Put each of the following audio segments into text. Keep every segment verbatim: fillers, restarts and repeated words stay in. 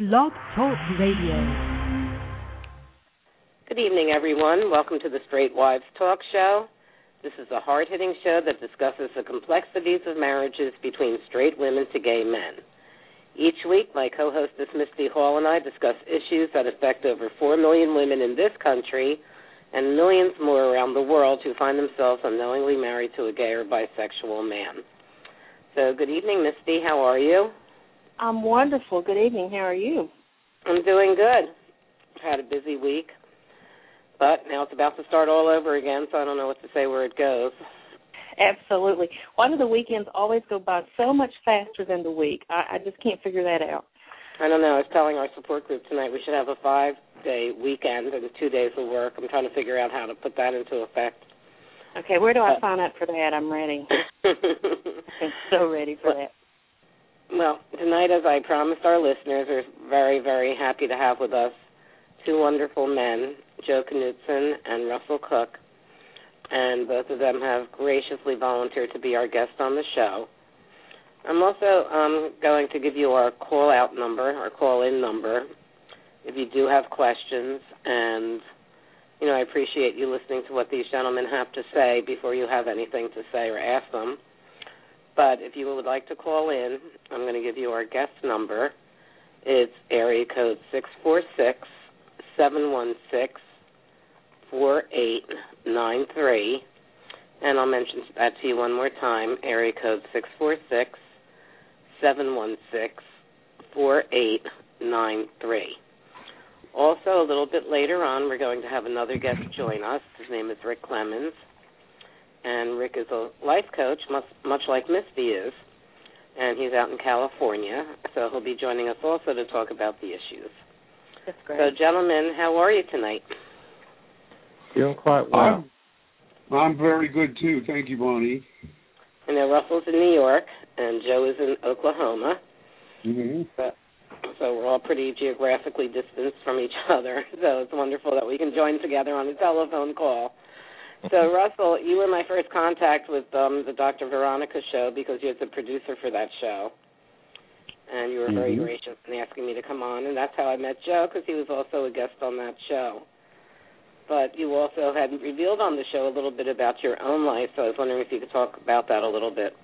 Blog Talk Radio. Good evening, everyone. Welcome to the Straight Wives Talk Show. This is a hard-hitting show that discusses the complexities of marriages between straight women to gay men. Each week, my co-hostess Misty Hall and I discuss issues that affect over four million women in this country and millions more around the world who find themselves unknowingly married to a gay or bisexual man. So, good evening, Misty. How are you? I'm wonderful. Good evening. How are you? I'm doing good. I've had a busy week, but now it's about to start all over again, so I don't know what to say where it goes. Absolutely. Why do the weekends always go by so much faster than the week? I, I just can't figure that out. I don't know. I was telling our support group tonight we should have a five-day weekend and two days of work. I'm trying to figure out how to put that into effect. Okay, where do I uh, sign up for that? I'm ready. I'm so ready for that. Well, tonight, as I promised our listeners, we're very, very happy to have with us two wonderful men, Joe Knutson and Russell Cook, and both of them have graciously volunteered to be our guests on the show. I'm also um, going to give you our call-out number, our call-in number, if you do have questions, and, you know, I appreciate you listening to what these gentlemen have to say before you have anything to say or ask them. But if you would like to call in, I'm going to give you our guest number. It's area code six four six, seven one six, four eight nine three. And I'll mention that to you one more time, area code six four six, seven one six, four eight nine three. Also, a little bit later on, we're going to have another guest join us. His name is Rick Clemens. And Rick is a life coach, much, much like Misty is, and he's out in California, so he'll be joining us also to talk about the issues. That's great. So, gentlemen, how are you tonight? Doing quite well. I'm, I'm very good, too. Thank you, Bonnie. I know Russell's in New York, and Joe is in Oklahoma, Mm-hmm. so, so we're all pretty geographically distanced from each other, so it's wonderful that we can join together on a telephone call. So, Russell, you were my first contact with um, the Doctor Veronica show because you're the producer for that show. And you were mm-hmm. very gracious in asking me to come on. And that's how I met Joe, because he was also a guest on that show. But you also had revealed on the show a little bit about your own life, so I was wondering if you could talk about that a little bit.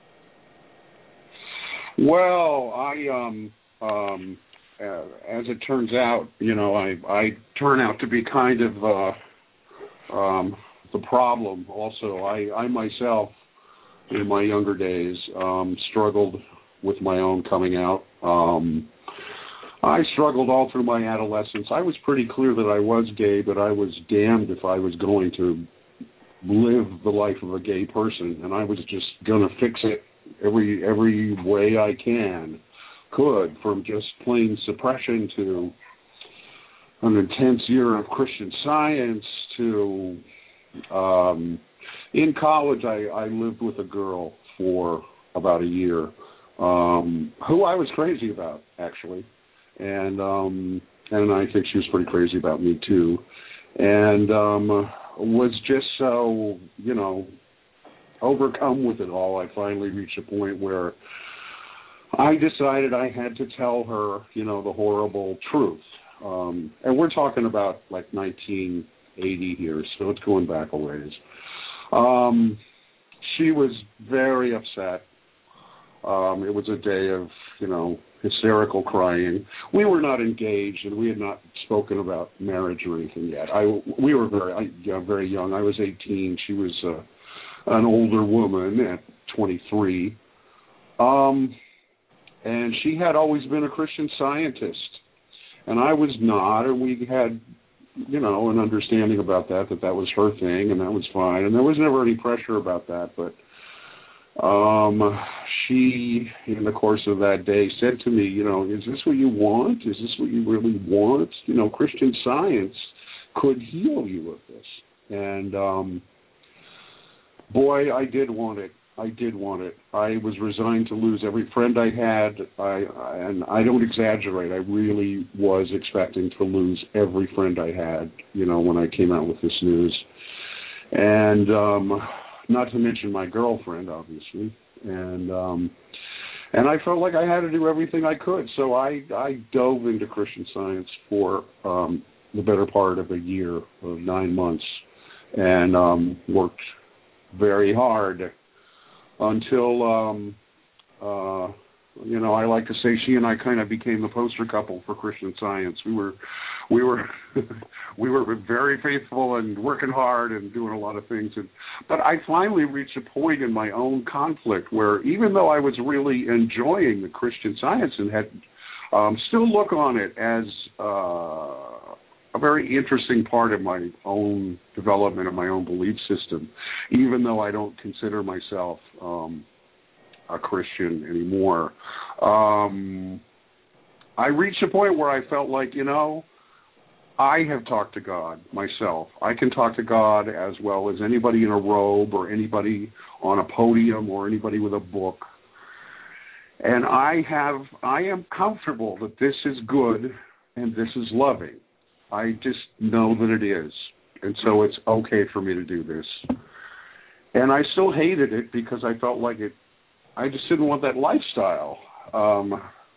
Well, I, um, um, uh, as it turns out, you know, I, I turn out to be kind of... Uh, um, the problem also. I, I myself, in my younger days, um, struggled with my own coming out. Um, I struggled all through my adolescence. I was pretty clear that I was gay, but I was damned if I was going to live the life of a gay person, and I was just going to fix it every every way I can, could, from just plain suppression to an intense year of Christian Science to... Um, in college, I, I lived with a girl for about a year, um, who I was crazy about, actually, and um, and I think she was pretty crazy about me too, and um, was just so, you know, overcome with it all. I finally reached a point where I decided I had to tell her, you know, the horrible truth, um, and we're talking about like nineteen eighty here, so it's going back a ways. Um, she was very upset. Um, it was a day of, you know, hysterical crying. We were not engaged, and we had not spoken about marriage or anything yet. I, we were very, I, yeah, very young. I was eighteen. She was uh, an older woman at twenty-three. Um, and she had always been a Christian Scientist, and I was not, and we had, you know, an understanding about that, that that was her thing, and that was fine. And there was never any pressure about that. But um, she, in the course of that day, said to me, you know, is this what you want? Is this what you really want? You know, Christian Science could heal you of this. And, um, boy, I did want it. I did want it. I was resigned to lose every friend I had, I, I, and I don't exaggerate. I really was expecting to lose every friend I had, you know, when I came out with this news. And um, not to mention my girlfriend, obviously. And um, and I felt like I had to do everything I could. So I, I dove into Christian Science for um, the better part of a year, of nine months, and um, worked very hard until, um, uh, you know, I like to say she and I kind of became the poster couple for Christian Science. We were, we were, we were very faithful and working hard and doing a lot of things. And, but I finally reached a point in my own conflict where, even though I was really enjoying the Christian Science and had um, still look on it as uh, a very interesting part of my own development of my own belief system, even though I don't consider myself um, a Christian anymore. Um, I reached a point where I felt like, you know, I have talked to God myself. I can talk to God as well as anybody in a robe or anybody on a podium or anybody with a book. And I have, I am comfortable that this is good and this is loving. I just know that it is. And so it's okay for me to do this. And I still hated it because I felt like it, I just didn't want that lifestyle. Um,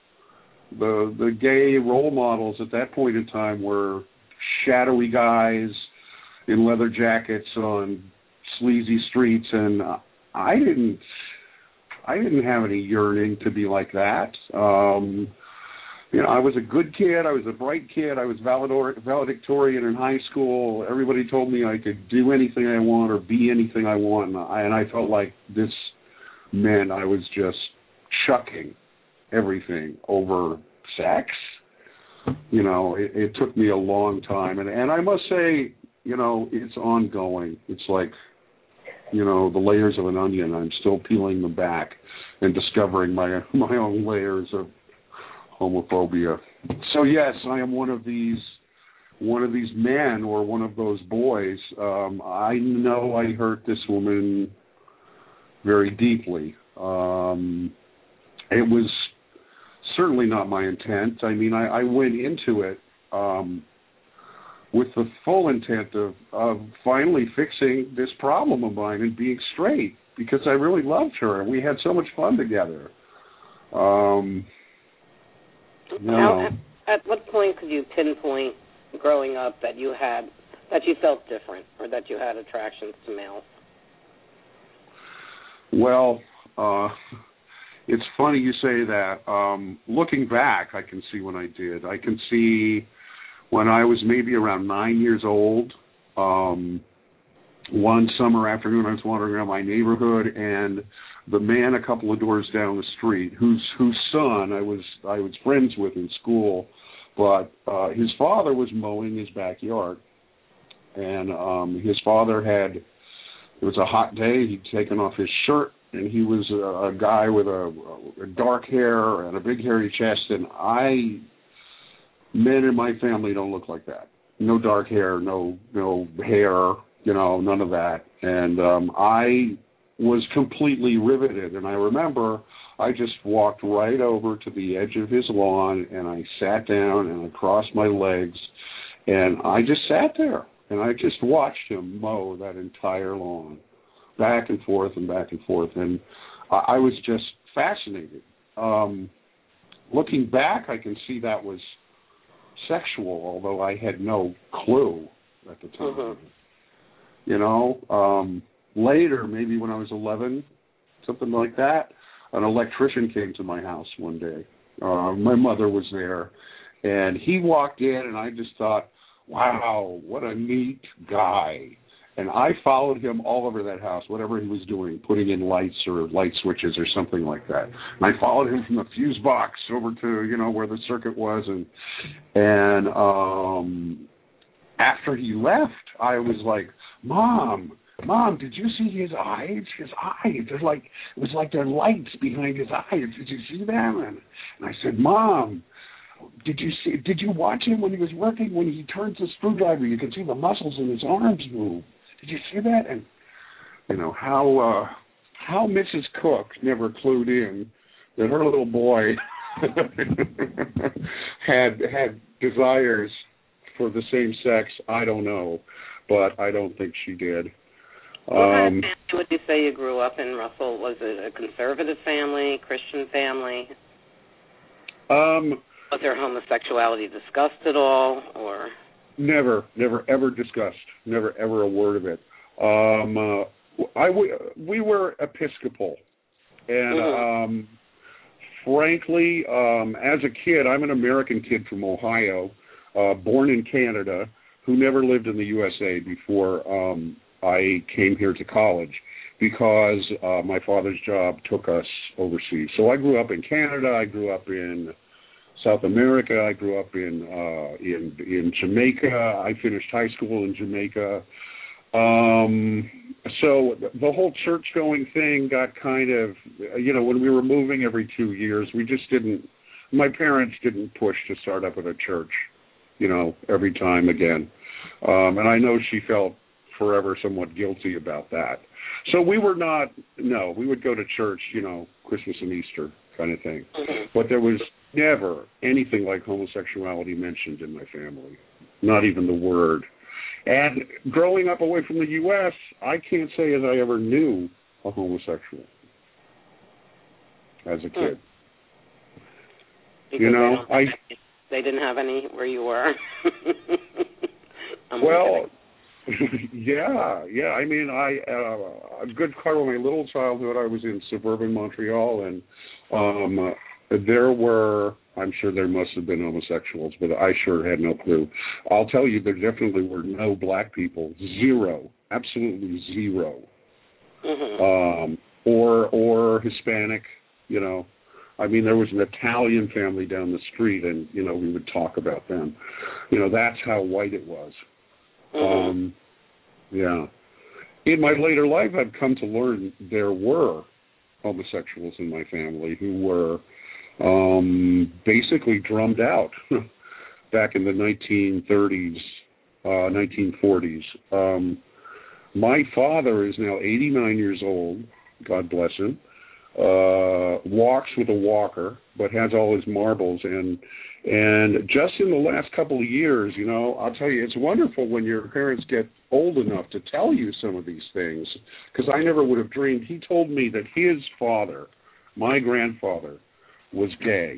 the the gay role models at that point in time were shadowy guys in leather jackets on sleazy streets, and I didn't I didn't have any yearning to be like that. Um, you know, I was a good kid. I was a bright kid. I was valedor- valedictorian in high school. Everybody told me I could do anything I want or be anything I want, and I, and I felt like this meant I was just chucking everything over sex. You know, it, it took me a long time. And, and I must say, you know, it's ongoing. It's like, you know, the layers of an onion. I'm still peeling them back and discovering my my own layers of homophobia. So, yes, I am one of these one of these men or one of those boys. Um, I know I hurt this woman very deeply. Um, it was certainly not my intent. I mean, I, I went into it um, with the full intent of, of finally fixing this problem of mine and being straight, because I really loved her and we had so much fun together. Um, you know. Now, at what point could you pinpoint growing up that you had that you felt different or that you had attractions to males? Well, uh, it's funny you say that. Um, looking back, I can see when I did. I can see when I was maybe around nine years old. Um, one summer afternoon, I was wandering around my neighborhood, and the man a couple of doors down the street, whose whose son I was I was friends with in school, but uh, his father was mowing his backyard, and um, his father had. It was a hot day. He'd taken off his shirt, and he was a, a guy with a, a dark hair and a big hairy chest. And I, men in my family don't look like that. No dark hair, no no hair, you know, none of that. And um, I was completely riveted. And I remember I just walked right over to the edge of his lawn, and I sat down and I crossed my legs, and I just sat there. And I just watched him mow that entire lawn, back and forth and back and forth. And I, I was just fascinated. Um, looking back, I can see that was sexual, although I had no clue at the time. Mm-hmm. You know, um, later, maybe when I was eleven, something like that, an electrician came to my house one day. Uh, my mother was there, and he walked in, and I just thought, wow, what a neat guy. And I followed him all over that house, whatever he was doing, putting in lights or light switches or something like that. And I followed him from the fuse box over to, you know, where the circuit was. And and um, after he left, I was like, Mom, Mom, did you see his eyes? His eyes, they're like, it was like there are lights behind his eyes. Did you see them? And, and I said, Mom, Did you see? Did you watch him when he was working? When he turns the screwdriver, you can see the muscles in his arms move. Did you see that? And you know how uh, how Missus Cook never clued in that her little boy had had desires for the same sex. I don't know, but I don't think she did. What kind of family would you say you grew up in, Russell? Was it a conservative family, Christian family? Um, was there homosexuality discussed at all, or? Never, never, ever discussed. Never, ever a word of it. Um, uh, I we were Episcopal, and mm-hmm. um, frankly, um, as a kid, I'm an American kid from Ohio, uh, born in Canada, who never lived in the U S A before um, I came here to college, because uh, my father's job took us overseas. So I grew up in Canada. I grew up in South America. I grew up in uh, in in Jamaica. I finished high school in Jamaica. Um, so the whole church-going thing got kind of, you know, when we were moving every two years, we just didn't, my parents didn't push to start up at a church, you know, every time again. Um, and I know she felt forever somewhat guilty about that. So we were not, no, we would go to church, you know, Christmas and Easter kind of thing. But there was never anything like homosexuality mentioned in my family, not even the word. And growing up away from the U S, I can't say as I ever knew a homosexual as a kid. Because you know, they I they didn't have any where you were. I'm well, yeah, yeah. I mean, I uh, a good part of my little childhood, I was in suburban Montreal, and um, uh, there were. I'm sure there must have been homosexuals, but I sure had no clue. I'll tell you, there definitely were no black people. Zero. Absolutely zero. Mm-hmm. Um, or or Hispanic, you know. I mean, there was an Italian family down the street, and, you know, we would talk about them. You know, that's how white it was. Mm-hmm. Um, yeah. In my later life, I've come to learn there were homosexuals in my family who were Um, basically drummed out back in the nineteen thirties, uh, nineteen forties. Um, my father is now eighty-nine years old, God bless him, uh, walks with a walker, but has all his marbles. And and just in the last couple of years, you know, I'll tell you, it's wonderful when your parents get old enough to tell you some of these things, because I never would have dreamed. He told me that his father, my grandfather, was gay,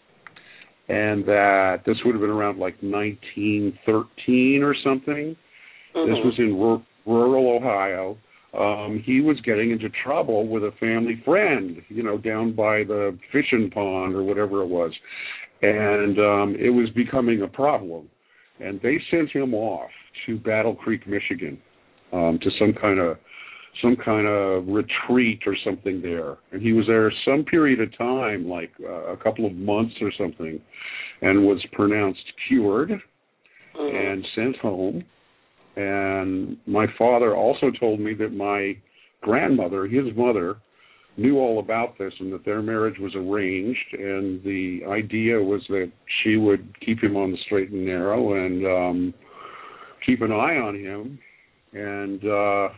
and that this would have been around like nineteen thirteen or something. Mm-hmm. This was in r- rural Ohio. Um, he was getting into trouble with a family friend, you know, down by the fishing pond or whatever it was, and um, it was becoming a problem. And they sent him off to Battle Creek, Michigan, um, to some kind of some kind of retreat or something there. And he was there some period of time, like uh, a couple of months or something, and was pronounced cured mm-hmm. and sent home. And my father also told me that my grandmother, his mother, knew all about this and that their marriage was arranged, and the idea was that she would keep him on the straight and narrow and um, keep an eye on him. And uh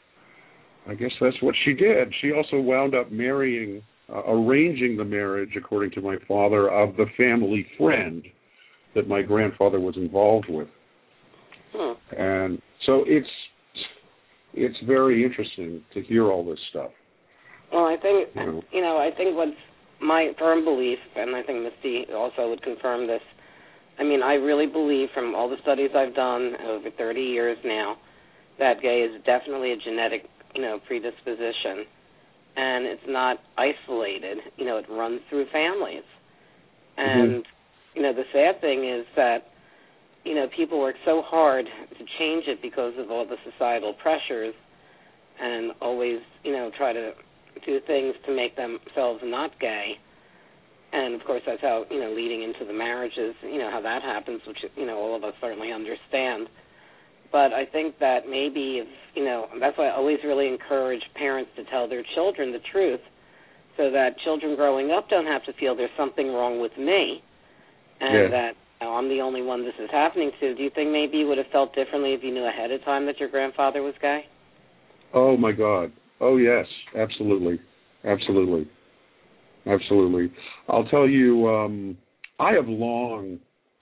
I guess that's what she did. She also wound up marrying, uh, arranging the marriage, according to my father, of the family friend that my grandfather was involved with. Hmm. And so it's it's very interesting to hear all this stuff. Well, I think, you know, you know I think what's my firm belief, and I think Misty also would confirm this, I mean, I really believe from all the studies I've done over thirty years now that gay is definitely a genetic you know, predisposition, and it's not isolated. You know, it runs through families. And, mm-hmm. you know, the sad thing is that, you know, people work so hard to change it because of all the societal pressures and always, you know, try to do things to make themselves not gay. And, of course, that's how, you know, leading into the marriages, you know, how that happens, which, you know, all of us certainly understand. But I think that maybe, if, you know, that's why I always really encourage parents to tell their children the truth so that children growing up don't have to feel there's something wrong with me and yeah. that you know, I'm the only one this is happening to. Do you think maybe you would have felt differently if you knew ahead of time that your grandfather was gay? Oh, my God. Oh, yes, absolutely. Absolutely. Absolutely. I'll tell you, um, I have long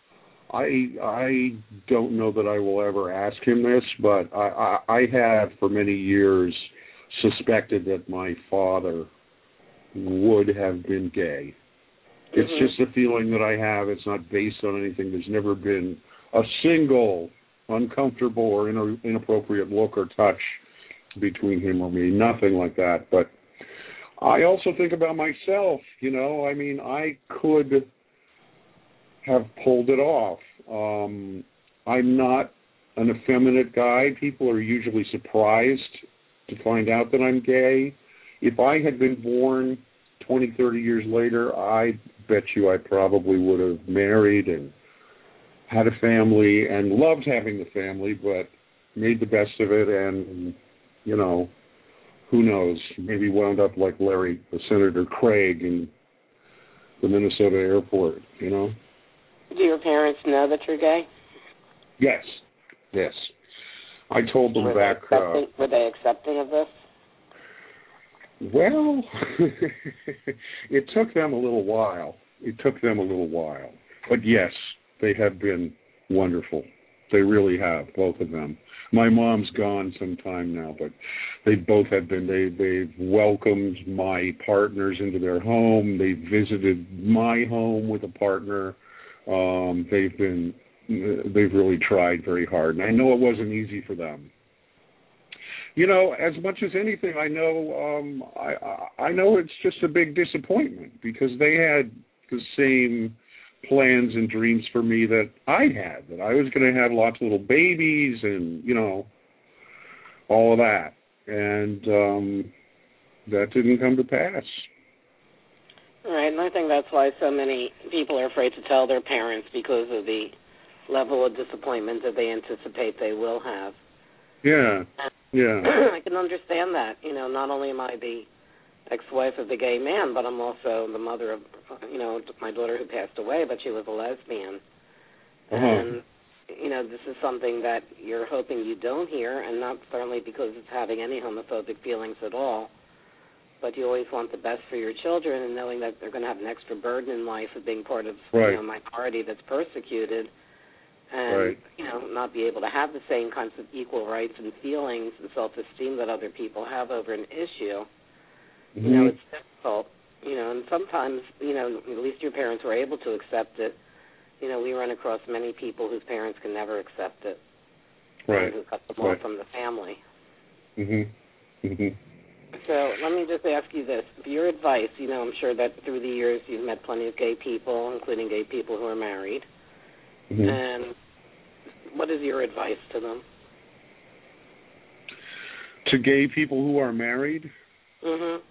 I I don't know that I will ever ask him this, but I, I, I have for many years suspected that my father would have been gay. It's Mm-hmm. just a feeling that I have. It's not based on anything. There's never been a single uncomfortable or in- inappropriate look or touch between him or me. Nothing like that. But I also think about myself, you know. I mean, I could have pulled it off. Um, I'm not an effeminate guy. People are usually surprised to find out that I'm gay. If I had been born twenty, thirty years later, I bet you I probably would have married and had a family and loved having the family, but made the best of it and, you know, who knows, maybe wound up like Larry, the Senator Craig in the Minnesota airport, you know? Do your parents know that you're gay? Yes, yes. I told them were back... They accepting, uh, were they accepting of this? Well, it took them a little while. It took them a little while. But yes, they have been wonderful. They really have, both of them. My mom's gone some time now, but they both have been. They, they've welcomed my partners into their home. They visited my home with a partner. Um, they've been, they've really tried very hard. And I know it wasn't easy for them. You know, as much as anything, I know um, I, I know it's just a big disappointment because they had the same plans and dreams for me that I had, that I was going to have lots of little babies and, you know, all of that. And um, that didn't come to pass. Right, and I think that's why so many people are afraid to tell their parents because of the level of disappointment that they anticipate they will have. Yeah. Yeah. I can understand that. You know, not only am I the ex-wife of the gay man, but I'm also the mother of, you know, my daughter who passed away, but she was a lesbian. Uh-huh. And, you know, this is something that you're hoping you don't hear, and not certainly because it's having any homophobic feelings at all, but you always want the best for your children, and knowing that they're going to have an extra burden in life of being part of, right. you know, a minority that's persecuted. And, right. you know, not be able to have the same kinds of equal rights and feelings and self-esteem that other people have over an issue. Mm-hmm. You know, it's difficult. You know, and sometimes, you know, at least your parents were able to accept it. You know, we run across many people whose parents can never accept it. Right. Who cut them right. off from the family. Mm-hmm. Mm-hmm. So let me just ask you this. For your advice, you know, I'm sure that through the years you've met plenty of gay people, including gay people who are married. Mm-hmm. And what is your advice to them? To gay people who are married? Mm-hmm.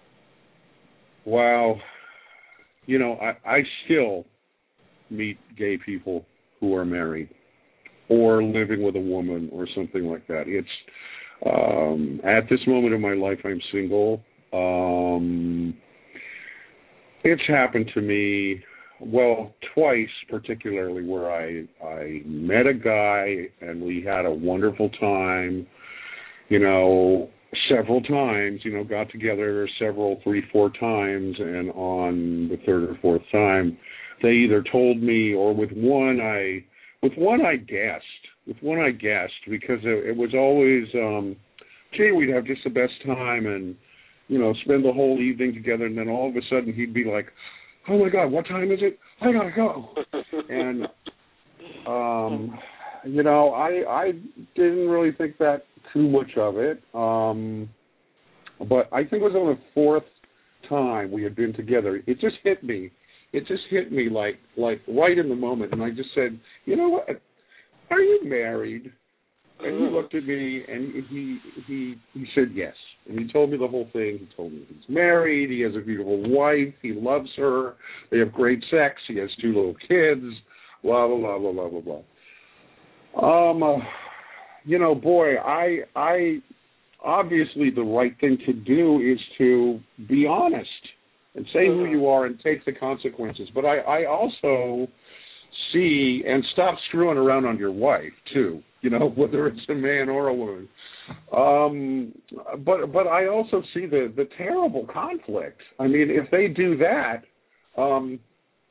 Wow. You know, I, I still meet gay people who are married or living with a woman or something like that. It's, um, at this moment in my life, I'm single. Um, it's happened to me... Well, twice particularly where I I met a guy and we had a wonderful time, you know, several times, you know, got together several, three, four times, and on the third or fourth time, they either told me or with one I, with one I guessed, with one I guessed because it, it was always, um, gee, we'd have just the best time and, you know, spend the whole evening together, and then all of a sudden he'd be like, oh, my God, what time is it? I got to go. And, um, you know, I I didn't really think that too much of it. Um, but I think it was on the fourth time we had been together. It just hit me. It just hit me like like right in the moment. And I just said, you know what? Are you married? And he looked at me and he he he said yes. And he told me the whole thing. He told me he's married. He has a beautiful wife. He loves her. They have great sex. He has two little kids. Blah blah blah blah blah blah blah. Um, uh, you know, boy, I I obviously the right thing to do is to be honest and say who you are and take the consequences. But I I also see and stop screwing around on your wife too. You know, whether it's a man or a woman. Um, but but I also see the, the terrible conflict. I mean, if they do that, um,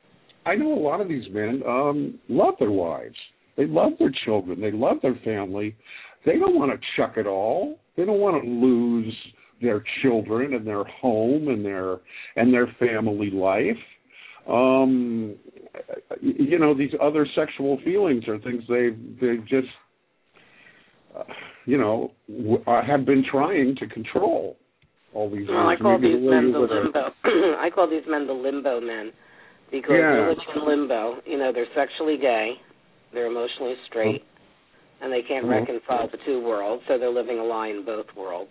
I know a lot of these men um, love their wives. They love their children. They love their family. They don't want to chuck it all. They don't want to lose their children and their home and their and their family life. Um, you know, these other sexual feelings are things they they just uh, you know w- have been trying to control all these. Well, I years. call Maybe these the way men you the live it. limbo. I call these men the limbo men because Yeah. they're living in limbo. You know, they're sexually gay, they're emotionally straight, oh. and they can't oh. reconcile the two worlds, so they're living a lie in both worlds.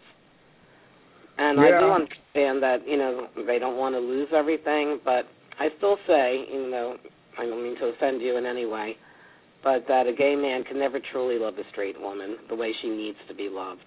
And yeah. I do understand that, you know, they don't want to lose everything, but I still say, even though I don't mean to offend you in any way, but that a gay man can never truly love a straight woman the way she needs to be loved.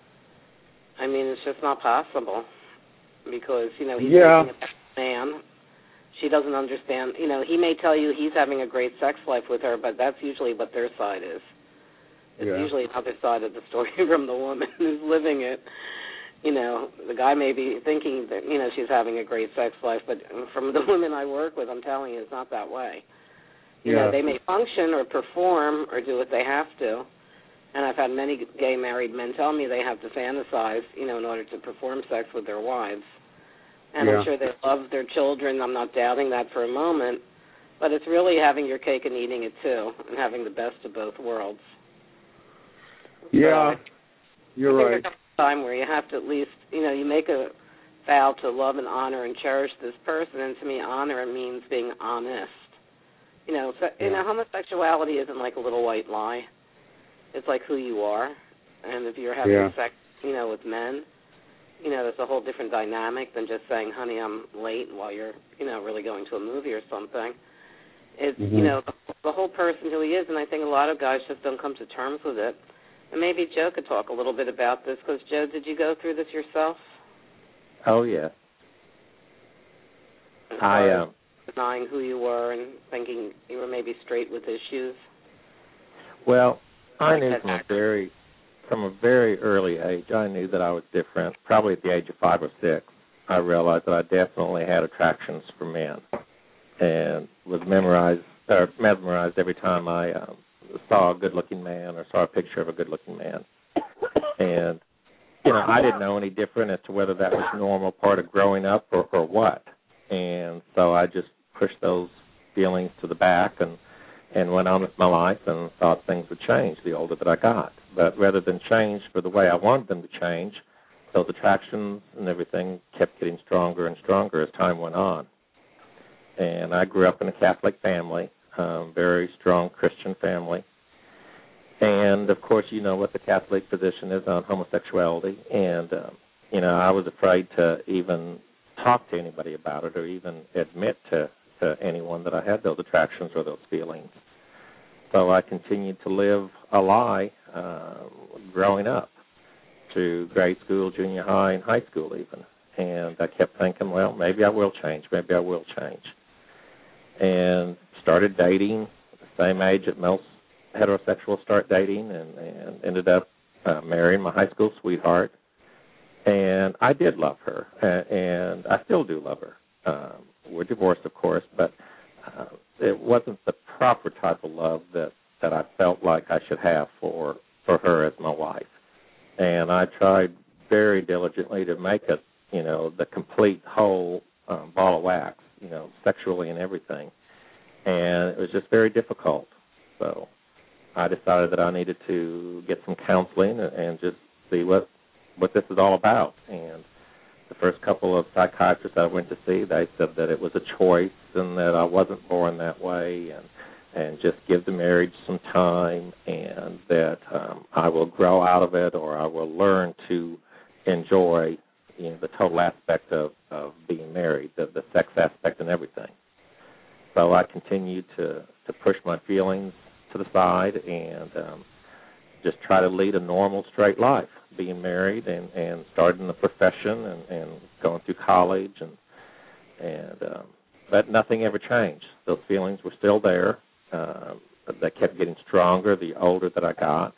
I mean, it's just not possible because, you know, he's yeah. a man. She doesn't understand. You know, he may tell you he's having a great sex life with her, but that's usually what their side is. It's yeah. usually another side of the story from the woman who's living it. You know, the guy may be thinking that, you know, she's having a great sex life, but from the women I work with, I'm telling you, it's not that way. You yeah. know, they may function or perform or do what they have to. And I've had many gay married men tell me they have to fantasize, you know, in order to perform sex with their wives. And yeah. I'm sure they love their children. I'm not doubting that for a moment. But it's really having your cake and eating it, too, and having the best of both worlds. Yeah, so you're I right. think there's a time where you have to at least, you know, you make a vow to love and honor and cherish this person. And to me, honor means being honest. You know, so, yeah. you know, homosexuality isn't like a little white lie. It's like who you are, and if you're having yeah. sex, you know, with men, you know, that's a whole different dynamic than just saying, honey, I'm late while you're, you know, really going to a movie or something. It's, mm-hmm. you know, the, the whole person who he is, and I think a lot of guys just don't come to terms with it. And maybe Joe could talk a little bit about this, because, Joe, did you go through this yourself? Oh, yeah. As I far am. as denying who you were and thinking you were maybe straight with issues? Well, I knew from a very, from a very early age, I knew that I was different. Probably at the age of five or six, I realized that I definitely had attractions for men, and was memorized or mesmerized every time I um, saw a good-looking man or saw a picture of a good-looking man. And you know, I didn't know any different as to whether that was a normal part of growing up or, or what. And so I just pushed those feelings to the back and. and went on with my life and thought things would change the older that I got. But rather than change for the way I wanted them to change, those attractions and everything kept getting stronger and stronger as time went on. And I grew up in a Catholic family, um, very strong Christian family. And, of course, you know what the Catholic position is on homosexuality. And, um, you know, I was afraid to even talk to anybody about it or even admit to to anyone that I had those attractions or those feelings. So I continued to live a lie uh, growing up through grade school, junior high, and high school even. And I kept thinking, well, maybe I will change, maybe I will change. And started dating at the same age that most heterosexuals start dating, and, and ended up uh, marrying my high school sweetheart. And I did love her, and I still do love her. Um, we're divorced, of course, but uh, it wasn't the proper type of love that, that I felt like I should have for, for her as my wife. And I tried very diligently to make it, you know, the complete whole um, ball of wax, you know, sexually and everything. And it was just very difficult. So I decided that I needed to get some counseling and, and just see what, what this is all about. And the first couple of psychiatrists I went to see, they said that it was a choice and that I wasn't born that way, and and just give the marriage some time, and that um, I will grow out of it, or I will learn to enjoy, you know, the total aspect of, of being married, the, the sex aspect and everything. So I continued to, to push my feelings to the side and um, just try to lead a normal, straight life, being married and, and starting the profession and, and going through college. and and um, But nothing ever changed. Those feelings were still there. Uh, they kept getting stronger the older that I got.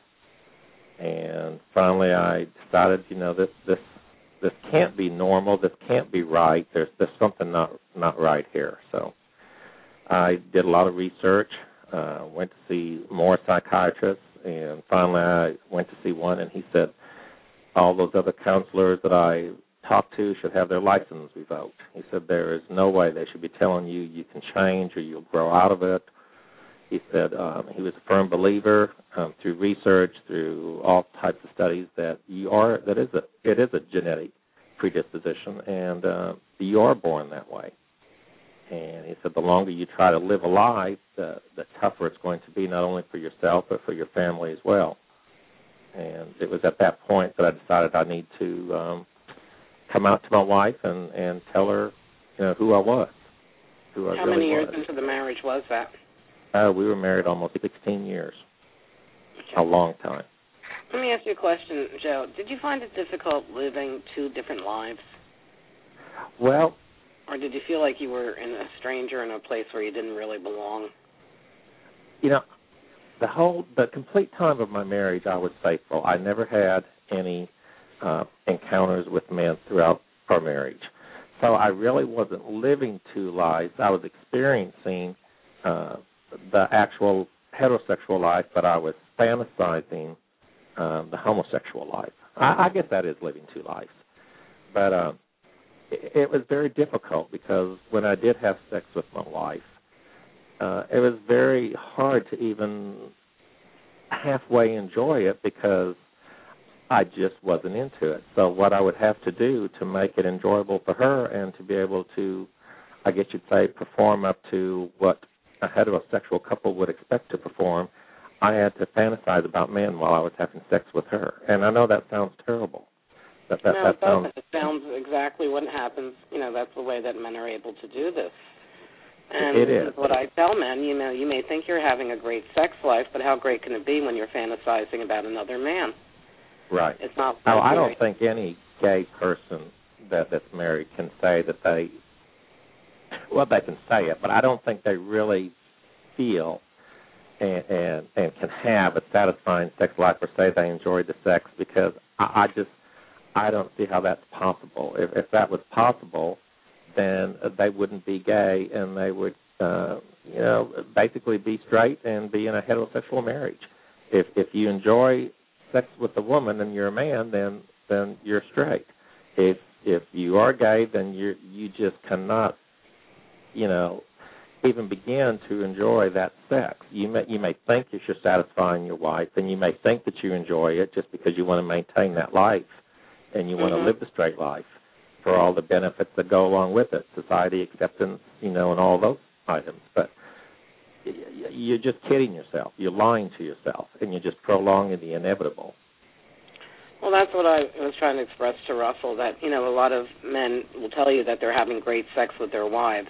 And finally I decided, you know, this this this can't be normal. This can't be right. There's, there's something not, not right here. So I did a lot of research, uh, went to see more psychiatrists, and finally I went to see one, and he said all those other counselors that I talked to should have their license revoked. He said there is no way they should be telling you you can change or you'll grow out of it. He said um, he was a firm believer um, through research, through all types of studies, that you are that is a it is a genetic predisposition, and uh, you are born that way. And he said the longer you try to live a lie, the, the tougher it's going to be, not only for yourself but for your family as well. And it was at that point that I decided I need to um, come out to my wife and, and tell her, you know, who I was. Who I How really many years was. into the marriage was that? Uh, we were married almost sixteen years, Okay. a long time. Let me ask you a question, Joe. Did you find it difficult living two different lives? Well, Or did you feel like you were in a stranger in a place where you didn't really belong? you know, the whole, the complete time of my marriage, I was faithful. I never had any uh, encounters with men throughout our marriage. So I really wasn't living two lives. I was experiencing uh, the actual heterosexual life, but I was fantasizing um, the homosexual life. I, I guess that is living two lives. But um, it, it was very difficult because when I did have sex with my wife, uh, it was very hard to even halfway enjoy it because I just wasn't into it. So what I would have to do to make it enjoyable for her and to be able to, I guess you'd say, perform up to what a heterosexual couple would expect to perform, I had to fantasize about men while I was having sex with her. And I know that sounds terrible. That, that, no, that it sounds, doesn't. It sounds exactly what happens. You know, that's the way that men are able to do this. And it this is. is what I tell men. You know, you may think you're having a great sex life, but how great can it be when you're fantasizing about another man? Right. It's not. Now, I don't think any gay person that, that's married can say that they, well, they can say it, but I don't think they really feel and, and, and can have a satisfying sex life or say they enjoyed the sex, because I, I just, I don't see how that's possible. If, if that was possible, then they wouldn't be gay and they would, uh, you know, basically be straight and be in a heterosexual marriage. If if you enjoy sex with a woman and you're a man, then then you're straight. If if you are gay, then you you just cannot, you know, even begin to enjoy that sex. You may you may think that you're satisfying your wife, and you may think that you enjoy it just because you want to maintain that life and you want mm-hmm. to live the straight life for all the benefits that go along with it, society acceptance, you know, and all those items. But you're just kidding yourself. You're lying to yourself, and you're just prolonging the inevitable. Well, that's what I was trying to express to Russell, that, you know, a lot of men will tell you that they're having great sex with their wives.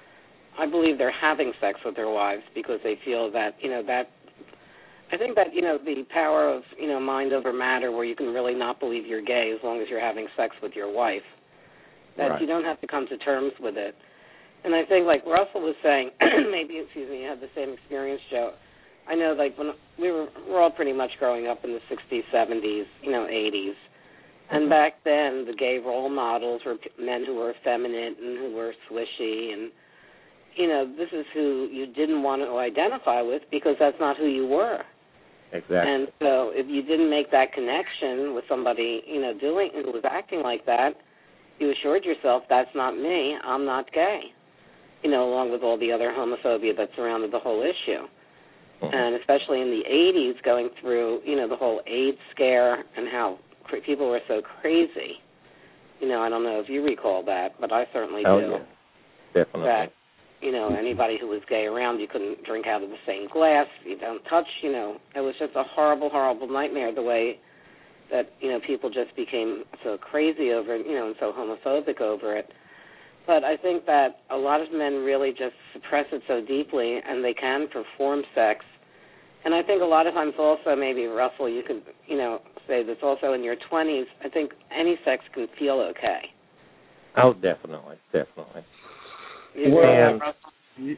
I believe they're having sex with their wives because they feel that, you know, that, I think that, you know, the power of, you know, mind over matter, where you can really not believe you're gay as long as you're having sex with your wife, that right. you don't have to come to terms with it. And I think, like Russell was saying, maybe, excuse me, you had the same experience, Joe. I know, like, when we were, we're all pretty much growing up in the sixties, seventies, you know, eighties. And back then, the gay role models were men who were effeminate and who were swishy. And, you know, this is who you didn't want to identify with because that's not who you were. Exactly. And so if you didn't make that connection with somebody, you know, doing who was acting like that, you assured yourself, that's not me, I'm not gay, you know, along with all the other homophobia that surrounded the whole issue. Mm-hmm. And especially in the eighties, going through, you know, the whole AIDS scare and how cr- people were so crazy. You know, I don't know if you recall that, but I certainly oh, do. Yeah. Definitely. That, you know, anybody who was gay around, you couldn't drink out of the same glass, you don't touch, you know. It was just a horrible, horrible nightmare, the way that, you know, people just became so crazy over it, you know, and so homophobic over it. But I think that a lot of men really just suppress it so deeply, and they can perform sex. And I think a lot of times also, maybe, Russell, you could, you know, say this also in your twenties, I think any sex can feel okay. Oh, definitely, definitely. You well, agree, Russell?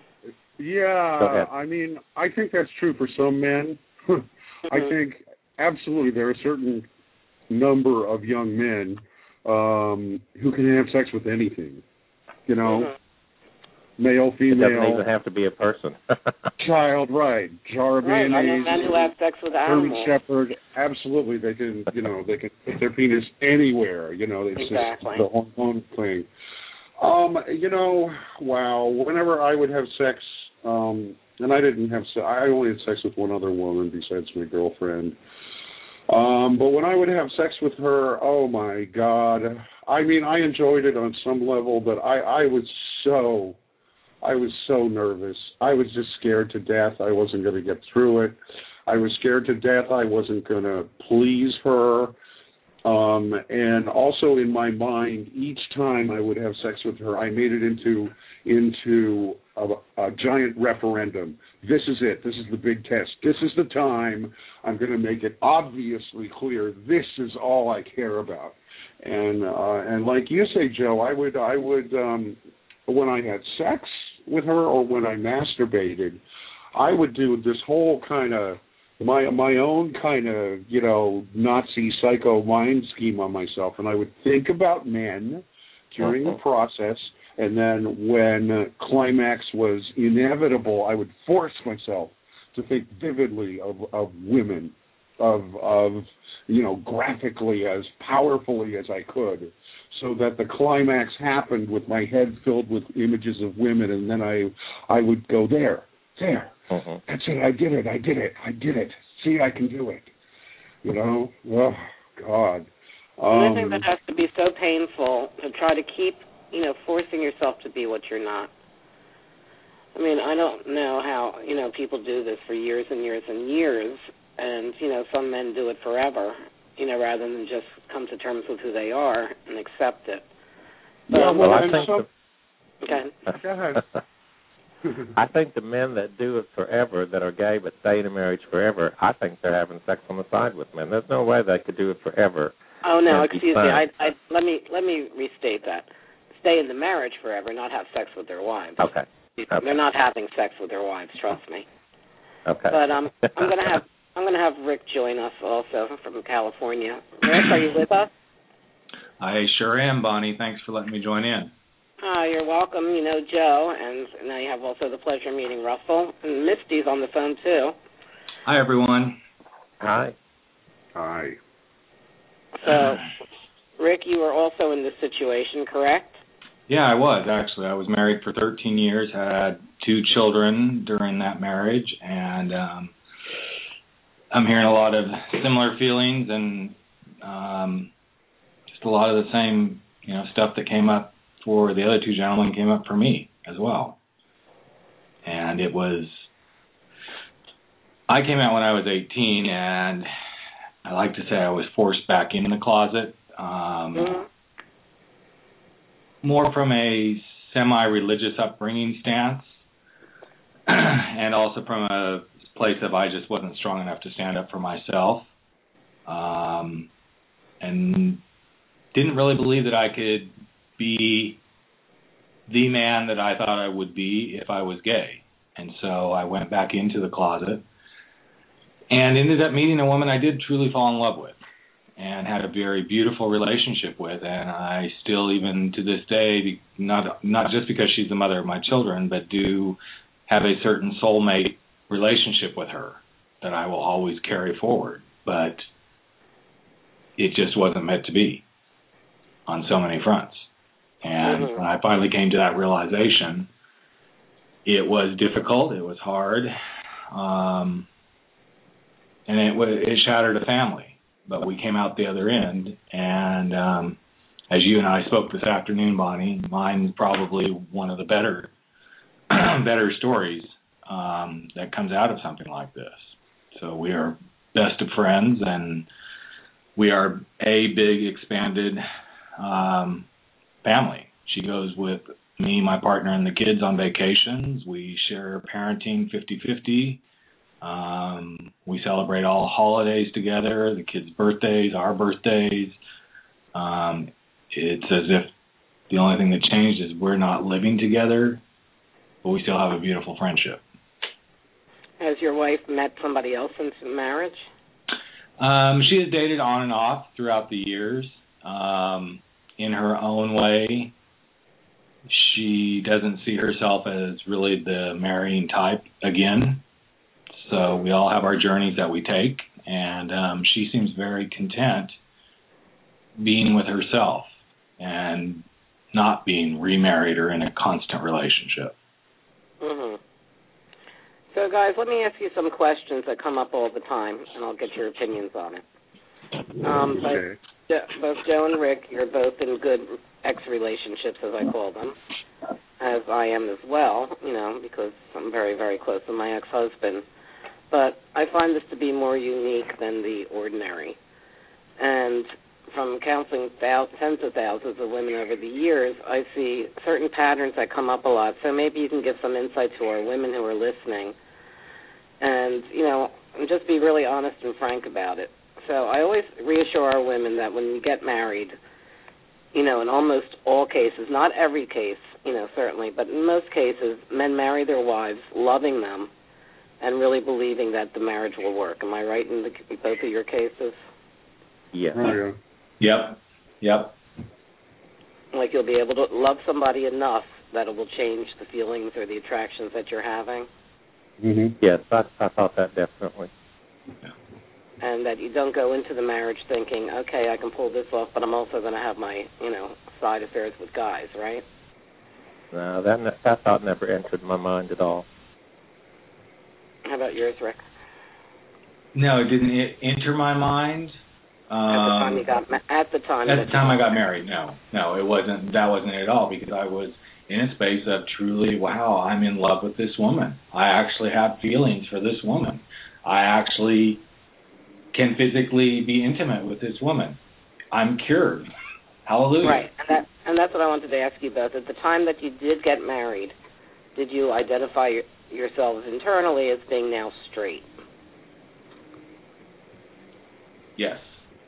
yeah, I mean, I think that's true for some men. mm-hmm. I think absolutely there are a certain number of young men um, who can have sex with anything, you know. male, female. It doesn't even have to be a person. Child, right? Jar right. I know men who have sex with animals. German Shepherd, absolutely. They can, you know, they can put their penis anywhere. You know, it's exactly. just the hormone thing. Um, you know, wow. Whenever I would have sex, um, and I didn't have sex, I only had sex with one other woman besides my girlfriend. Um, but when I would have sex with her, oh my God. I mean, I enjoyed it on some level, but I, I was so, I was so nervous. I was just scared to death I wasn't going to get through it. I was scared to death I wasn't going to please her. Um, and also in my mind, each time I would have sex with her, I made it into into a, a giant referendum. This is it. This is the big test. This is the time I'm going to make it obviously clear. This is all I care about. And uh, and like you say, Joe, I would I would um, when I had sex with her or when I masturbated, I would do this whole kind of my my own kind of, you know, Nazi psycho mind scheme on myself, and I would think about men during the process, and then when uh, climax was inevitable, I would force myself to think vividly of, of women, of of you know, graphically as powerfully as I could, so that the climax happened with my head filled with images of women, and then I I would go there, there. Uh-huh. That's it. I did it. I did it. I did it. See, I can do it. You know? Oh, God. Um, I think that has to be so painful to try to keep, you know, forcing yourself to be what you're not. I mean, I don't know how, you know, people do this for years and years and years, and, you know, some men do it forever, you know, rather than just come to terms with who they are and accept it. But, yeah, well, um, I and think so, the, okay. Go ahead. I think the men that do it forever, that are gay but stay in a marriage forever, I think they're having sex on the side with men. There's no way they could do it forever. Oh no, excuse me. I, I let me let me restate that. Stay in the marriage forever, not have sex with their wives. Okay. okay. They're not having sex with their wives. Trust me. Okay. But um, I'm gonna have I'm gonna have Rick join us also from California. Rick, are you with us? I sure am, Bonnie. Thanks for letting me join in. Hi, you're welcome. You know Joe, and now you have also the pleasure of meeting Russell. And Misty's on the phone, too. Hi, everyone. Hi. Hi. So, Rick, you were also in this situation, correct? Yeah, I was, actually. I was married for thirteen years, had two children during that marriage, and um, I'm hearing a lot of similar feelings and um, just a lot of the same, you know, stuff that came up for the other two gentlemen came up for me as well. And it was, I came out when I was eighteen, and I like to say I was forced back in the closet, um, mm-hmm. more from a semi-religious upbringing stance, and also from a place of I just wasn't strong enough to stand up for myself, um, and didn't really believe that I could be the man that I thought I would be if I was gay. And so I went back into the closet and ended up meeting a woman I did truly fall in love with and had a very beautiful relationship with. And I still, even to this day, not not just because she's the mother of my children, but do have a certain soulmate relationship with her that I will always carry forward. But it just wasn't meant to be on so many fronts. And mm-hmm. when I finally came to that realization, it was difficult, it was hard, um, and it, it shattered a family. But we came out the other end, and um, as you and I spoke this afternoon, Bonnie, mine's probably one of the better better stories um, that comes out of something like this. So we are best of friends, and we are a big, expanded um family. She goes with me, my partner, and the kids on vacations. We share parenting fifty-fifty. Um, we celebrate all holidays together, the kids' birthdays, our birthdays. Um, it's as if the only thing that changed is we're not living together, but we still have a beautiful friendship. Has your wife met somebody else since marriage? Um, she has dated on and off throughout the years. Um, in her own way, she doesn't see herself as really the marrying type again. So we all have our journeys that we take, and um, she seems very content being with herself and not being remarried or in a constant relationship. Mm-hmm. So, guys, let me ask you some questions that come up all the time, and I'll get your opinions on it. Um, Okay. both, both Joe and Rick, you're both in good ex-relationships, as I call them, as I am as well, you know, because I'm very, very close to my ex-husband. But I find this to be more unique than the ordinary. And from counseling thousands, tens of thousands of women over the years, I see certain patterns that come up a lot. So maybe you can give some insight to our women who are listening. And, you know, just be really honest and frank about it. So I always reassure our women that when you get married, you know, in almost all cases, not every case, you know, certainly, but in most cases, men marry their wives loving them and really believing that the marriage will work. Am I right in the, both of your cases? Yes. Oh, yeah. Yep, yep. Like you'll be able to love somebody enough that it will change the feelings or the attractions that you're having? Mm-hmm. Yes, I, I thought that definitely. Yeah. And that you don't go into the marriage thinking, okay, I can pull this off, but I'm also going to have my, you know, side affairs with guys, right? No, that ne- that thought never entered my mind at all. How about yours, Rick? No, it didn't e- enter my mind. Um, At the time you got ma- at the time. At that the time you I got married, no, no, it wasn't. That wasn't it at all, because I was in a space of truly, wow, I'm in love with this woman. I actually have feelings for this woman. I actually can physically be intimate with this woman. I'm cured. Hallelujah. Right, and that and that's what I wanted to ask you both. At the time that you did get married, did you identify your, yourselves internally as being now straight? Yes.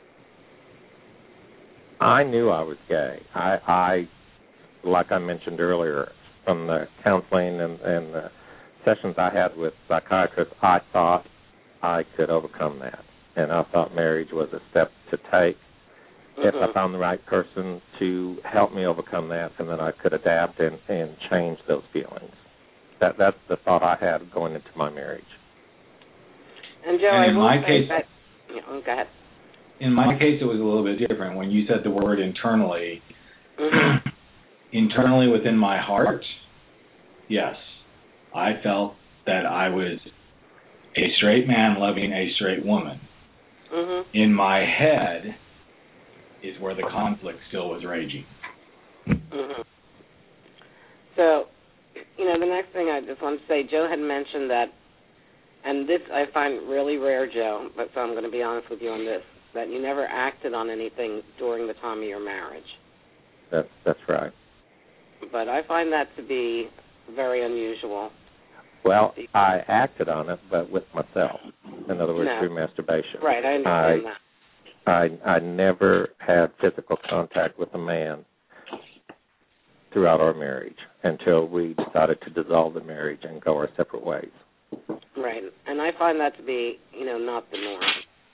I knew I was gay. I, I, like I mentioned earlier, from the counseling and, and the sessions I had with psychiatrists, I thought I could overcome that. And I thought marriage was a step to take if Mm-hmm. I found the right person to help me overcome that, and then I could adapt and, and change those feelings. That That's the thought I had going into my marriage. And Joe, And I in will my say case, that, you know, go ahead. In my case, it was a little bit different. When you said the word internally, Mm-hmm. internally within my heart, yes, I felt that I was a straight man loving a straight woman. Mm-hmm. In my head is where the conflict still was raging. Mm-hmm. So, you know, the next thing I just want to say, Joe had mentioned that, and this I find really rare, Joe, but so I'm going to be honest with you on this, that you never acted on anything during the time of your marriage. That's, that's right. But I find that to be very unusual. Well, I acted on it, but with myself. In other words, No. through masturbation. Right, I understand I, that. I I never had physical contact with a man throughout our marriage until we decided to dissolve the marriage and go our separate ways. Right, and I find that to be, you know, not the norm.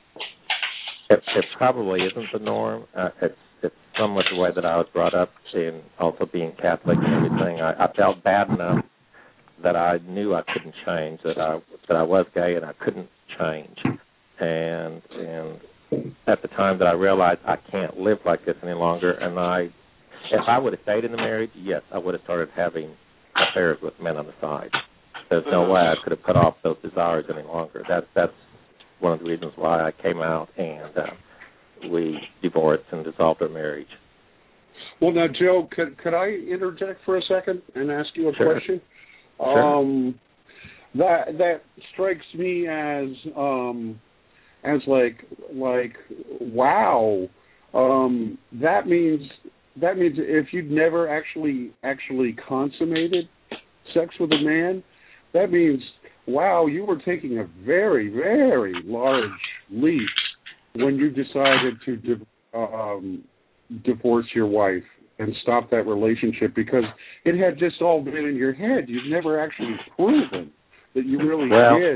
It, it probably isn't the norm. Uh, it's it's somewhat the way that I was brought up, and also being Catholic and everything. I, I felt bad enough that I knew I couldn't change, that I that I was gay and I couldn't change, and and at the time that I realized I can't live like this any longer, and I, if I would have stayed in the marriage, yes, I would have started having affairs with men on the side. There's no way I could have put off those desires any longer. That that's one of the reasons why I came out and uh, we divorced and dissolved our marriage. Well, now, Joe, could could I interject for a second and ask you a Sure. question? Sure. Um, that that strikes me as um, as like like wow. Um, that means that means if you'd never actually actually consummated sex with a man, that means wow, you were taking a very very large leap when you decided to di- um, divorce your wife and stop that relationship, because it had just all been in your head. You've never actually proven that you really well, did.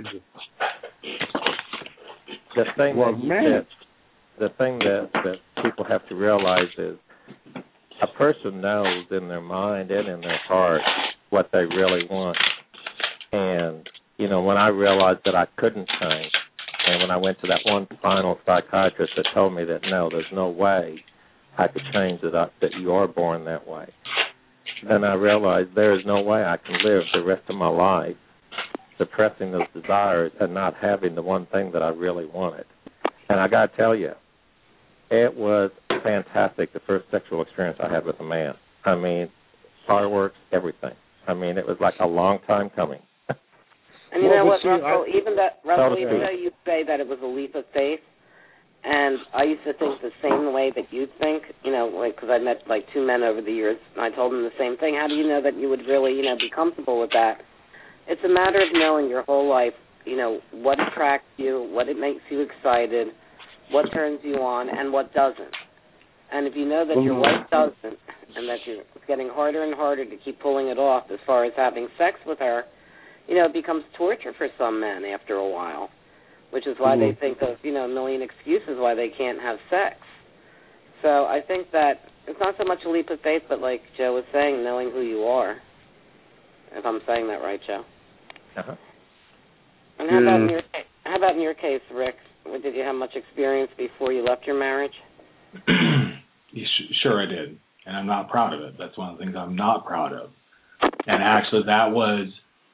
The thing Well, that, man. that the thing that, that people have to realize is a person knows in their mind and in their heart what they really want. And, you know, when I realized that I couldn't change, and when I went to that one final psychiatrist that told me that, no, there's no way I could change it, that, that you are born that way, then I realized there is no way I can live the rest of my life suppressing those desires and not having the one thing that I really wanted. And I got to tell you, it was fantastic, the first sexual experience I had with a man. I mean, fireworks, everything. I mean, it was like a long time coming. And you well, know what, see, Russell, I, even that, Russell, so even though you say that it was a leap of faith, and I used to think the same way that you think, you know, like, because I met, like, two men over the years, and I told them the same thing. How do you know that you would really, you know, be comfortable with that? It's a matter of knowing your whole life, you know, what attracts you, what it makes you excited, what turns you on, and what doesn't. And if you know that your wife doesn't, and that you're, it's getting harder and harder to keep pulling it off as far as having sex with her, you know, it becomes torture for some men after a while, which is why mm-hmm. they think of, you know, a million excuses why they can't have sex. So I think that it's not so much a leap of faith, but like Joe was saying, knowing who you are. If I'm saying that right, Joe. Uh-huh. And how, mm. about in your, how about in your case, Rick? Did you have much experience before you left your marriage? Sure I did, and I'm not proud of it. That's one of the things I'm not proud of. And actually that was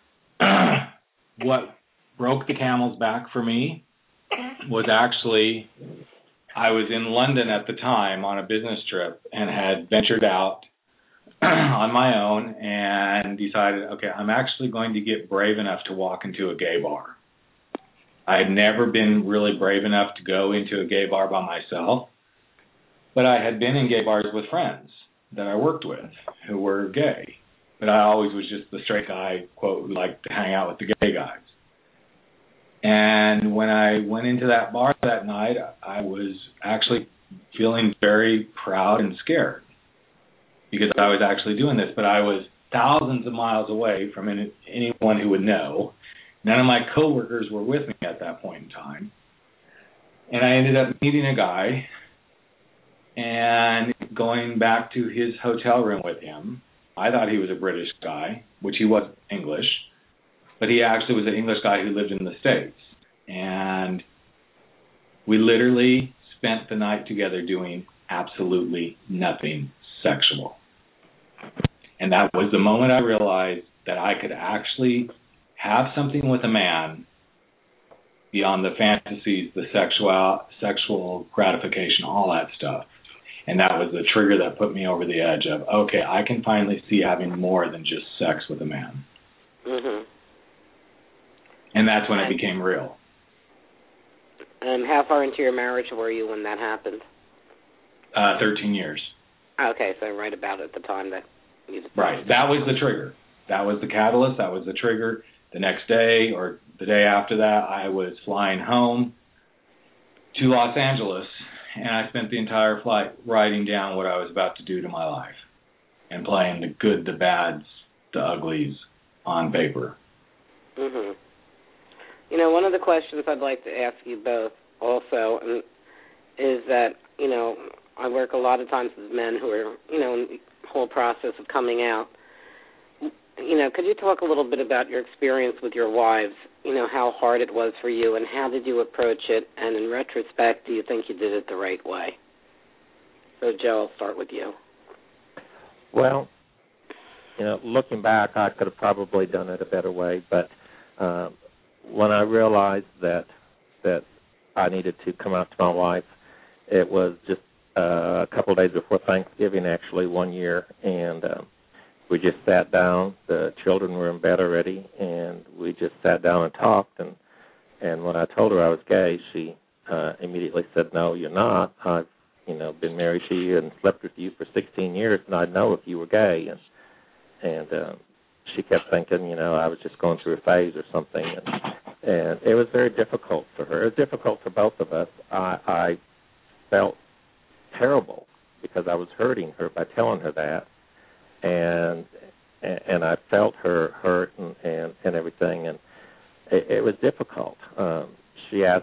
what broke the camel's back for me was actually I was in London at the time on a business trip and had ventured out on my own and decided, okay, I'm actually going to get brave enough to walk into a gay bar. I had never been really brave enough to go into a gay bar by myself, but I had been in gay bars with friends that I worked with who were gay. But I always was just the straight guy, quote, who liked to hang out with the gay guys. And when I went into that bar that night, I was actually feeling very proud and scared because I was actually doing this, but I was thousands of miles away from any, anyone who would know. None of my coworkers were with me at that point in time. And I ended up meeting a guy and going back to his hotel room with him. I thought he was a British guy, which he wasn't English, but he actually was an English guy who lived in the States. And we literally spent the night together doing absolutely nothing sexual. And that was the moment I realized that I could actually have something with a man beyond the fantasies, the sexual sexual gratification, all that stuff. And that was the trigger that put me over the edge of, okay, I can finally see having more than just sex with a man. Mm-hmm. And that's when it became real. And how far into your marriage were you when that happened? Uh, thirteen years. Okay, so right about at the time that you decided. Right. That was the trigger. That was the catalyst. That was the trigger. The next day or the day after that, I was flying home to Los Angeles, and I spent the entire flight writing down what I was about to do to my life and playing the good, the bads, the uglies on paper. Mm-hmm. You know, one of the questions I'd like to ask you both also is that, you know, I work a lot of times with men who are, you know, in the whole process of coming out. You know, could you talk a little bit about your experience with your wives, you know, how hard it was for you and how did you approach it? And in retrospect, do you think you did it the right way? So, Joe, I'll start with you. Well, you know, looking back, I could have probably done it a better way, but um, when I realized that that I needed to come out to my wife, it was just uh, a couple of days before Thanksgiving, actually, one year, and um, we just sat down. The children were in bed already, and we just sat down and talked. And, and when I told her I was gay, she uh, immediately said, "No, you're not. I've, you know, been married to you and slept with you for sixteen years, and I'd know if you were gay." And and uh, she kept thinking, you know, I was just going through a phase or something. And, and it was very difficult for her. It was difficult for both of us. I, I felt terrible because I was hurting her by telling her that. And and I felt her hurt and, and, and everything, and it, it was difficult. Um, she asked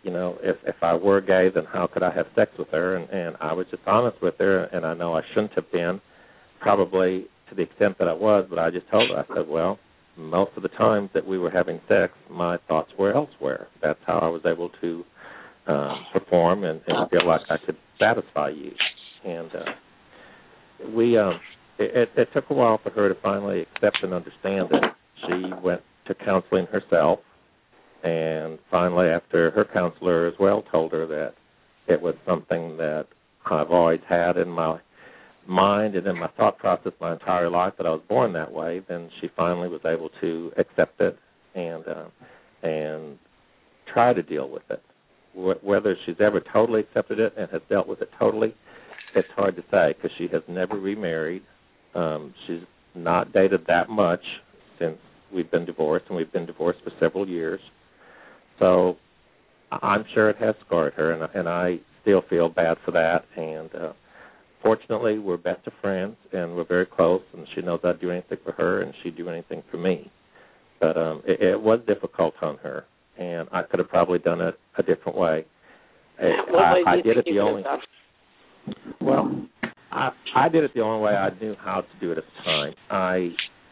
you know, if if I were gay, then how could I have sex with her? And, and I was just honest with her, and I know I shouldn't have been, probably to the extent that I was, but I just told her, I said, well, most of the times that we were having sex, my thoughts were elsewhere. That's how I was able to uh, perform and, and feel like I could satisfy you. And uh, we, um, it, it took a while for her to finally accept and understand it. She went to counseling herself, and finally, after her counselor as well told her that it was something that I've always had in my mind and in my thought process my entire life, that I was born that way, then she finally was able to accept it and uh, and try to deal with it. Wh- whether she's ever totally accepted it and has dealt with it totally, it's hard to say, because she has never remarried. Um, she's not dated that much since we've been divorced, and we've been divorced for several years. So I'm sure it has scarred her, and, and I still feel bad for that. And uh, fortunately, we're best of friends, and we're very close, and she knows I'd do anything for her, and she'd do anything for me. But um, it, it was difficult on her, and I could have probably done it a different way. I, I did it the only well, I, I did it the only way I knew how to do it at the time. I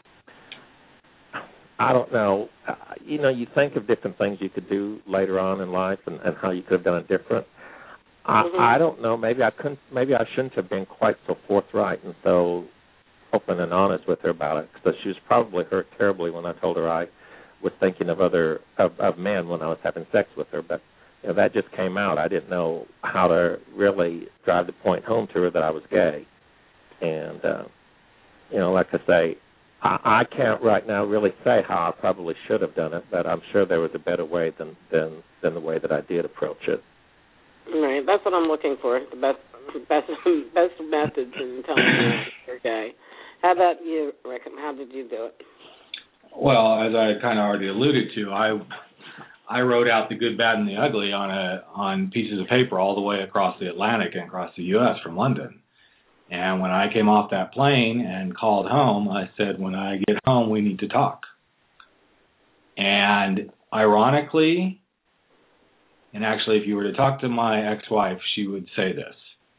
I don't know. Uh, you know, you think of different things you could do later on in life, and, and how you could have done it different. I, mm-hmm. I don't know. Maybe I couldn't. Maybe I shouldn't have been quite so forthright and so open and honest with her about it, because she was probably hurt terribly when I told her I was thinking of other of, of men when I was having sex with her. But you know, that just came out. I didn't know how to really drive the point home to her that I was gay. And uh, you know, like I say, I, I can't right now really say how I probably should have done it, but I'm sure there was a better way than than, than the way that I did approach it. Right, that's what I'm looking for. The best, best, best methods in telling me you're gay. How about you, Rick? How did you do it? Well, as I kind of already alluded to, I I wrote out the good, bad, and the ugly on a on pieces of paper all the way across the Atlantic and across the U S from London. And when I came off that plane and called home, I said, when I get home, we need to talk. And ironically, and actually, if you were to talk to my ex-wife, she would say this.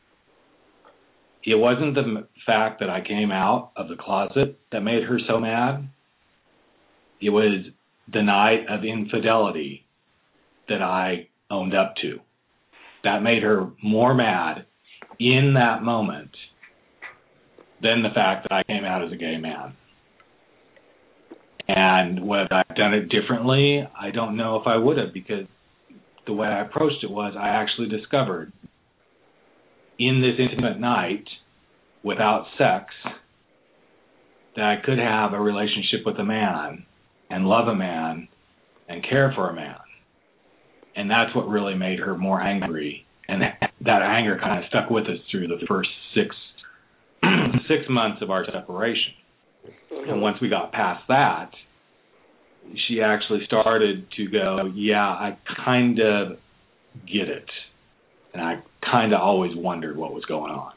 It wasn't the fact that I came out of the closet that made her so mad. It was the night of infidelity that I owned up to. That made her more mad in that moment than the fact that I came out as a gay man. And whether I've done it differently, I don't know if I would have, because the way I approached it was I actually discovered in this intimate night without sex that I could have a relationship with a man and love a man and care for a man. And that's what really made her more angry. And that anger kind of stuck with us through the first six six months of our separation. And once we got past that, she actually started to go, yeah, I kind of get it. And I kind of always wondered what was going on.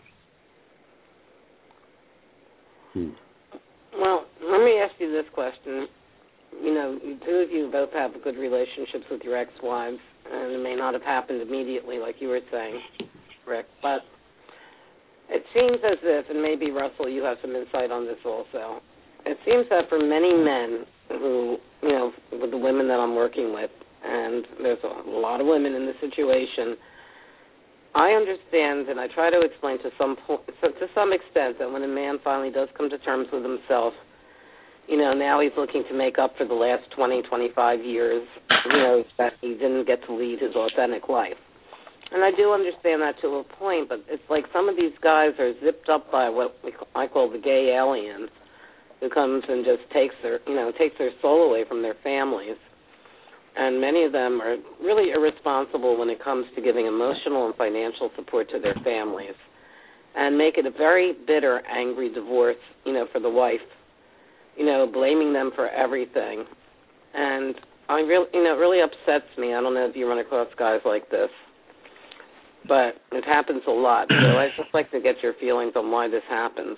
Hmm. Well, let me ask you this question. You know, the two of you both have good relationships with your ex-wives, and it may not have happened immediately like you were saying, Rick, but it seems as if, and maybe, Russell, you have some insight on this also, it seems that for many men who, you know, with the women that I'm working with, and there's a lot of women in this situation, I understand, and I try to explain to some point, so to some extent, that when a man finally does come to terms with himself, you know, now he's looking to make up for the last twenty, twenty-five years, you know, that he didn't get to lead his authentic life. And I do understand that to a point, but it's like some of these guys are zipped up by what we call, I call the gay alien, who comes and just takes their, you know, takes their soul away from their families. And many of them are really irresponsible when it comes to giving emotional and financial support to their families, and make it a very bitter, angry divorce, you know, for the wife, you know, blaming them for everything. And I really, you know, it really upsets me. I don't know if you run across guys like this, but it happens a lot. So I'd just like to get your feelings on why this happens.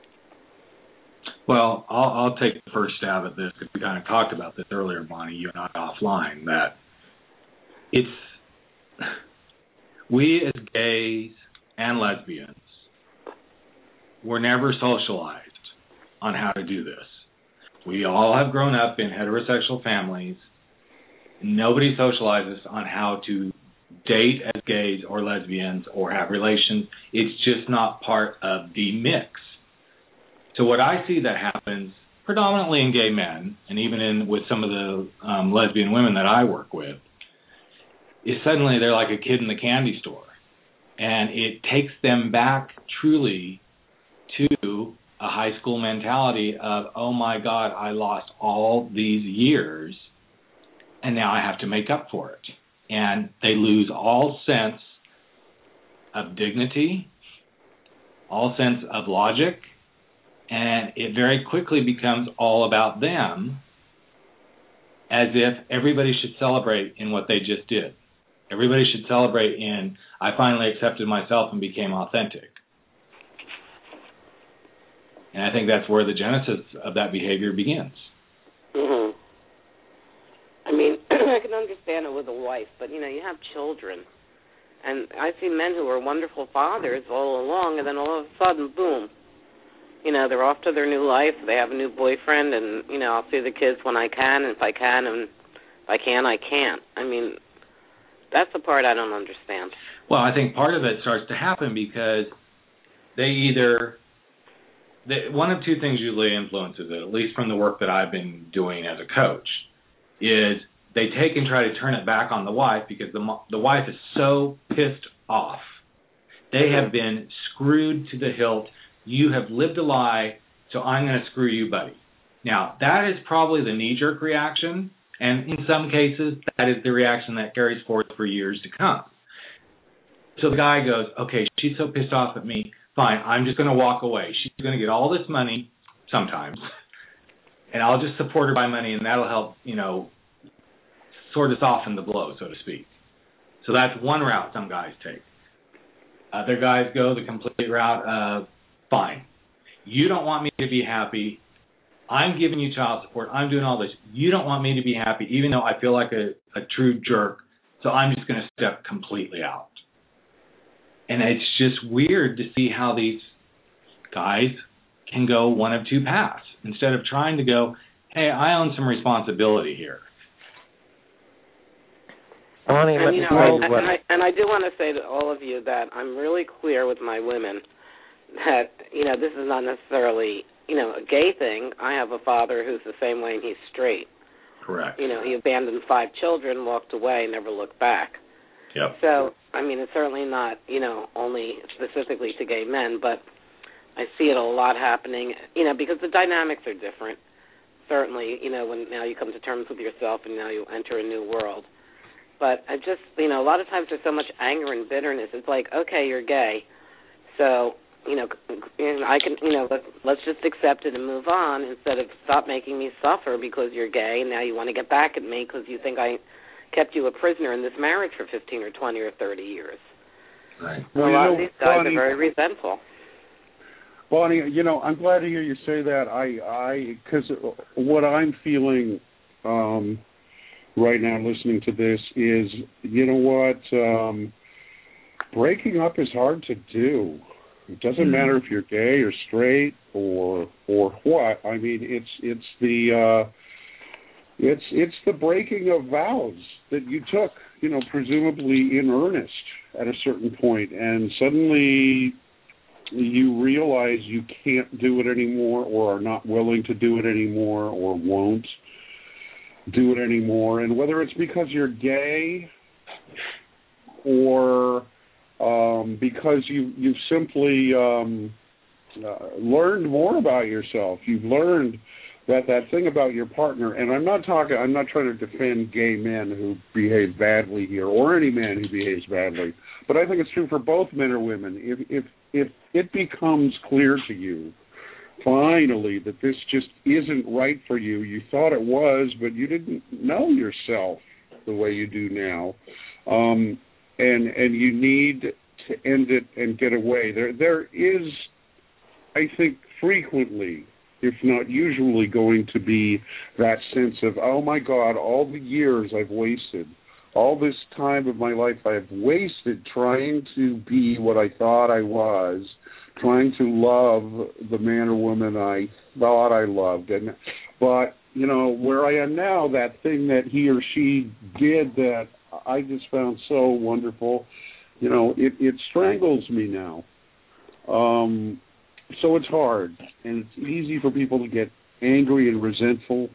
Well, I'll, I'll take the first stab at this, because we kind of talked about this earlier, Bonnie, you and I offline, that it's we as gays and lesbians were never socialized on how to do this. We all have grown up in heterosexual families. Nobody socializes on how to date as gays or lesbians or have relations. It's just not part of the mix. So what I see that happens predominantly in gay men, and even in with some of the um, lesbian women that I work with, is suddenly they're like a kid in the candy store. And it takes them back truly to a high school mentality of, oh my God, I lost all these years, and now I have to make up for it. And they lose all sense of dignity, all sense of logic, and it very quickly becomes all about them, as if everybody should celebrate in what they just did. Everybody should celebrate in, I finally accepted myself and became authentic. And I think that's where the genesis of that behavior begins. Mm-hmm. I mean, I can understand it with a wife, but, you know, you have children. And I see men who are wonderful fathers all along, and then all of a sudden, boom, you know, they're off to their new life. They have a new boyfriend, and, you know, I'll see the kids when I can, and if I can, and if I can, I can't. I mean, that's the part I don't understand. Well, I think part of it starts to happen because they either, they, one of two things usually influences it, at least from the work that I've been doing as a coach, is they take and try to turn it back on the wife because the the wife is so pissed off. They have been screwed to the hilt. You have lived a lie, so I'm going to screw you, buddy. Now, that is probably the knee-jerk reaction, and in some cases, that is the reaction that carries forth for years to come. So the guy goes, okay, she's so pissed off at me, fine, I'm just going to walk away. She's going to get all this money, sometimes, and I'll just support her by money, and that'll help, you know, sort of soften the blow, so to speak. So that's one route some guys take. Other guys go the complete route of, fine, you don't want me to be happy. I'm giving you child support. I'm doing all this. You don't want me to be happy, even though I feel like a, a true jerk, so I'm just going to step completely out. And it's just weird to see how these guys can go one of two paths instead of trying to go, hey, I own some responsibility here. Bonnie, and, let you me know, tell you and, what. and, I, and I do want to say to all of you that I'm really clear with my women that, you know, this is not necessarily, you know, a gay thing. I have a father who's the same way, and he's straight. Correct. You know, he abandoned five children, walked away, never looked back. Yep. So, I mean, it's certainly not, you know, only specifically to gay men, but I see it a lot happening, you know, because the dynamics are different. Certainly, you know, when now you come to terms with yourself and now you enter a new world. But I just, you know, a lot of times there's so much anger and bitterness. It's like, okay, you're gay, so, you know, I can, you know, let, let's just accept it and move on instead of stop making me suffer because you're gay and now you want to get back at me because you think I kept you a prisoner in this marriage for fifteen or twenty or thirty years. Right. Well, a lot of these guys Bonnie, are very resentful. Bonnie, you know, I'm glad to hear you say that. I, I, because what I'm feeling um, right now listening to this is, you know what, um, breaking up is hard to do. It doesn't mm-hmm. matter if you're gay or straight or or what. I mean, it's it's the uh, it's it's the breaking of vows that you took, you know, presumably in earnest at a certain point, and suddenly you realize you can't do it anymore, or are not willing to do it anymore, or won't do it anymore. And whether it's because you're gay or um, because you you've simply um, uh, learned more about yourself, you've learned that that thing about your partner. And I'm not talking. I'm not trying to defend gay men who behave badly here, or any man who behaves badly. But I think it's true for both men or women. If if if it becomes clear to you finally that this just isn't right for you, you thought it was, but you didn't know yourself the way you do now, um, and and you need to end it and get away. There there is, I think, frequently, if not usually, going to be that sense of, oh my God, all the years I've wasted, all this time of my life I've wasted trying to be what I thought I was, trying to love the man or woman I thought I loved. And but, you know, where I am now, that thing that he or she did that I just found so wonderful, you know, it, it strangles me now. Um, so it's hard, and it's easy for people to get angry and resentful.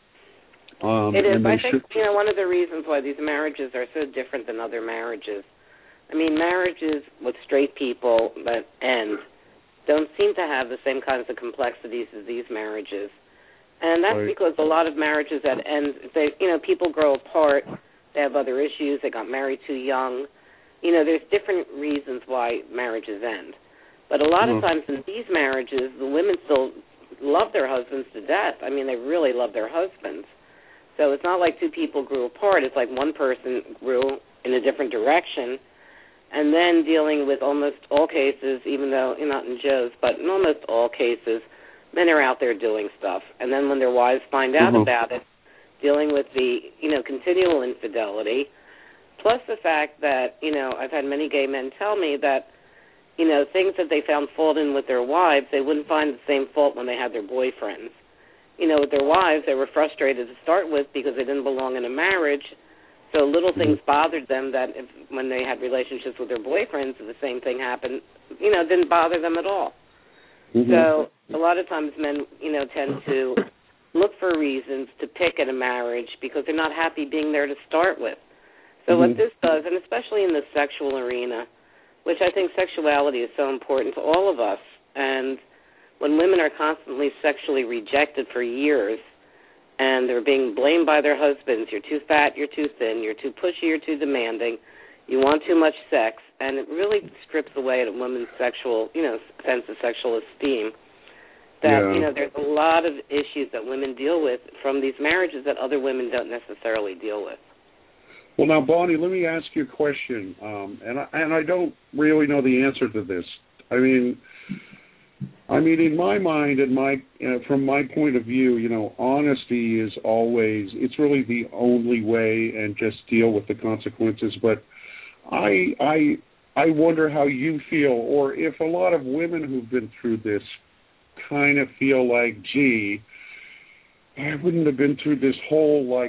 Um, it is. I should... think, you know, one of the reasons why these marriages are so different than other marriages. I mean, marriages with straight people that end don't seem to have the same kinds of complexities as these marriages. And that's right. because a lot of marriages that end, they, you know, people grow apart, they have other issues, they got married too young. You know, there's different reasons why marriages end. But a lot mm. of times in these marriages, the women still love their husbands to death. I mean, they really love their husbands. So it's not like two people grew apart. It's like one person grew in a different direction. And then dealing with almost all cases, even though, you know, not in Joe's, but in almost all cases, men are out there doing stuff. And then when their wives find out mm-hmm. about it, dealing with the, you know, continual infidelity, plus the fact that, you know, I've had many gay men tell me that, you know, things that they found fault in with their wives, they wouldn't find the same fault when they had their boyfriends. You know, with their wives, they were frustrated to start with because they didn't belong in a marriage. So little things bothered them that if, when they had relationships with their boyfriends, the same thing happened, you know, didn't bother them at all. Mm-hmm. So a lot of times men, you know, tend to look for reasons to pick at a marriage because they're not happy being there to start with. So mm-hmm. what this does, and especially in the sexual arena, which I think sexuality is so important to all of us, and when women are constantly sexually rejected for years and they're being blamed by their husbands, you're too fat, you're too thin, you're too pushy, you're too demanding, you want too much sex, and it really strips away at a woman's sexual, you know, sense of sexual esteem. That, yeah. you know, there's a lot of issues that women deal with from these marriages that other women don't necessarily deal with. Well, now, Bonnie, let me ask you a question, um, and I, and I don't really know the answer to this. I mean, I mean, in my mind, and my uh, from my point of view, you know, honesty is always, it's really the only way, and just deal with the consequences. But I I I wonder how you feel, or if a lot of women who've been through this kind of feel like, gee, I wouldn't have been through this whole, like,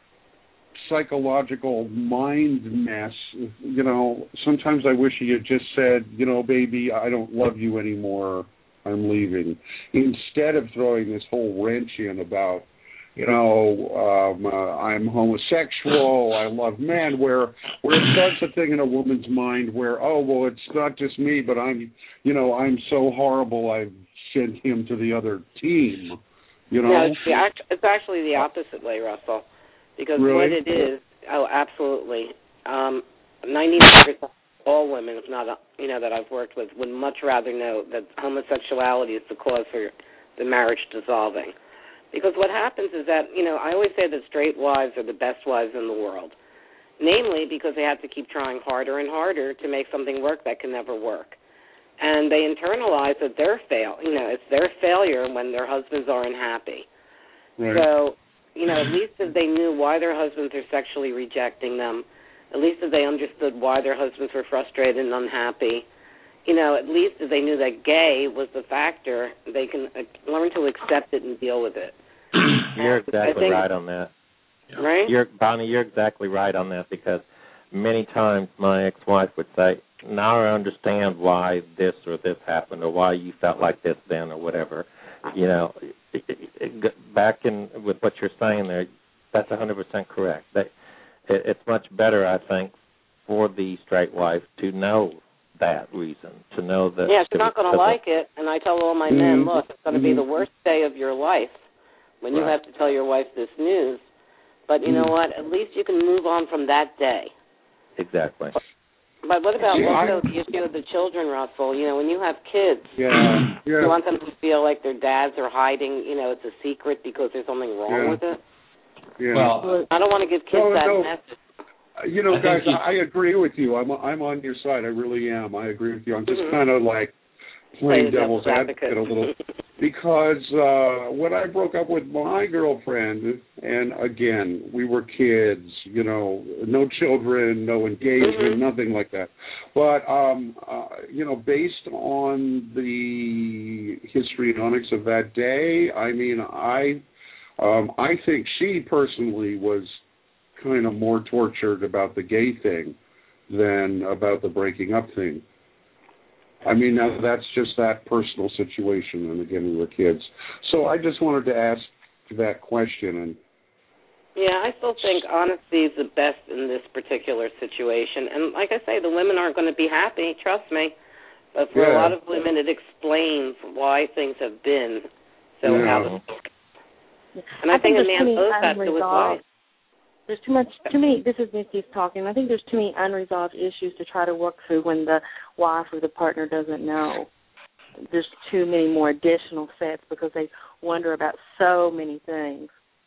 psychological mind mess. You know, sometimes I wish he had just said, you know, baby, I don't love you anymore, I'm leaving, instead of throwing this whole wrench in about, you know, um, uh, I'm homosexual, I love men, where where it starts a thing in a woman's mind where, oh, well, it's not just me, but I'm, you know, I'm so horrible, I've sent him to the other team, you know? No, it's, the, it's actually the opposite way, Russell. Because really? what it is, oh, absolutely. Um, ninety-nine percent of all women, if not, you know, that I've worked with, would much rather know that homosexuality is the cause for the marriage dissolving. Because what happens is that, you know, I always say that straight wives are the best wives in the world. Namely, because they have to keep trying harder and harder to make something work that can never work. And they internalize that they're fail, you know, it's their failure when their husbands are unhappy. Right. So, you know, at least if they knew why their husbands are sexually rejecting them, at least if they understood why their husbands were frustrated and unhappy, you know, at least if they knew that gay was the factor, they can uh, learn to accept it and deal with it. You're exactly think, right on that. Right? You're, Bonnie, you're exactly right on that, because many times my ex-wife would say, now I understand why this or this happened, or why you felt like this then, or whatever. You know, it, it, it, back in with what you're saying there, that's one hundred percent correct. That it, it's much better, I think, for the straight wife to know that reason, to know that. Yeah, she's not going to like it, and I tell all my mm-hmm. men, look, it's going to mm-hmm. be the worst day of your life when you right. have to tell your wife this news. But you mm-hmm. know what? At least you can move on from that day. Exactly. But what about also the issue of the children, Russell? You know, when you have kids, yeah. Yeah. you want them to feel like their dads are hiding, you know, it's a secret because there's something wrong yeah. with it? Yeah. Well, I don't want to give kids no, that no. message. You know, I guys, you, I agree with you. I'm I'm on your side. I really am. I agree with you. I'm just mm-hmm. kind of like playing Play devil's advocate. advocate a little. because uh, when I broke up with my girlfriend, and again, we were kids, you know, no children, no engagement, mm-hmm. nothing like that. But, um, uh, you know, based on the histrionics of that day, I mean, I, um, I think she personally was kind of more tortured about the gay thing than about the breaking up thing. I mean, now that's just that personal situation, and again, we were kids. So I just wanted to ask that question. And yeah, I still think honesty is the best in this particular situation. And like I say, the women aren't going to be happy, trust me. But for yeah. a lot of women, it explains why things have been so yeah. out of sync. And I, I think, think a man owes that to his wife. There's too much, to me, this is Misty talking, I think there's too many unresolved issues to try to work through when the wife or the partner doesn't know. There's too many more additional sets because they wonder about so many things.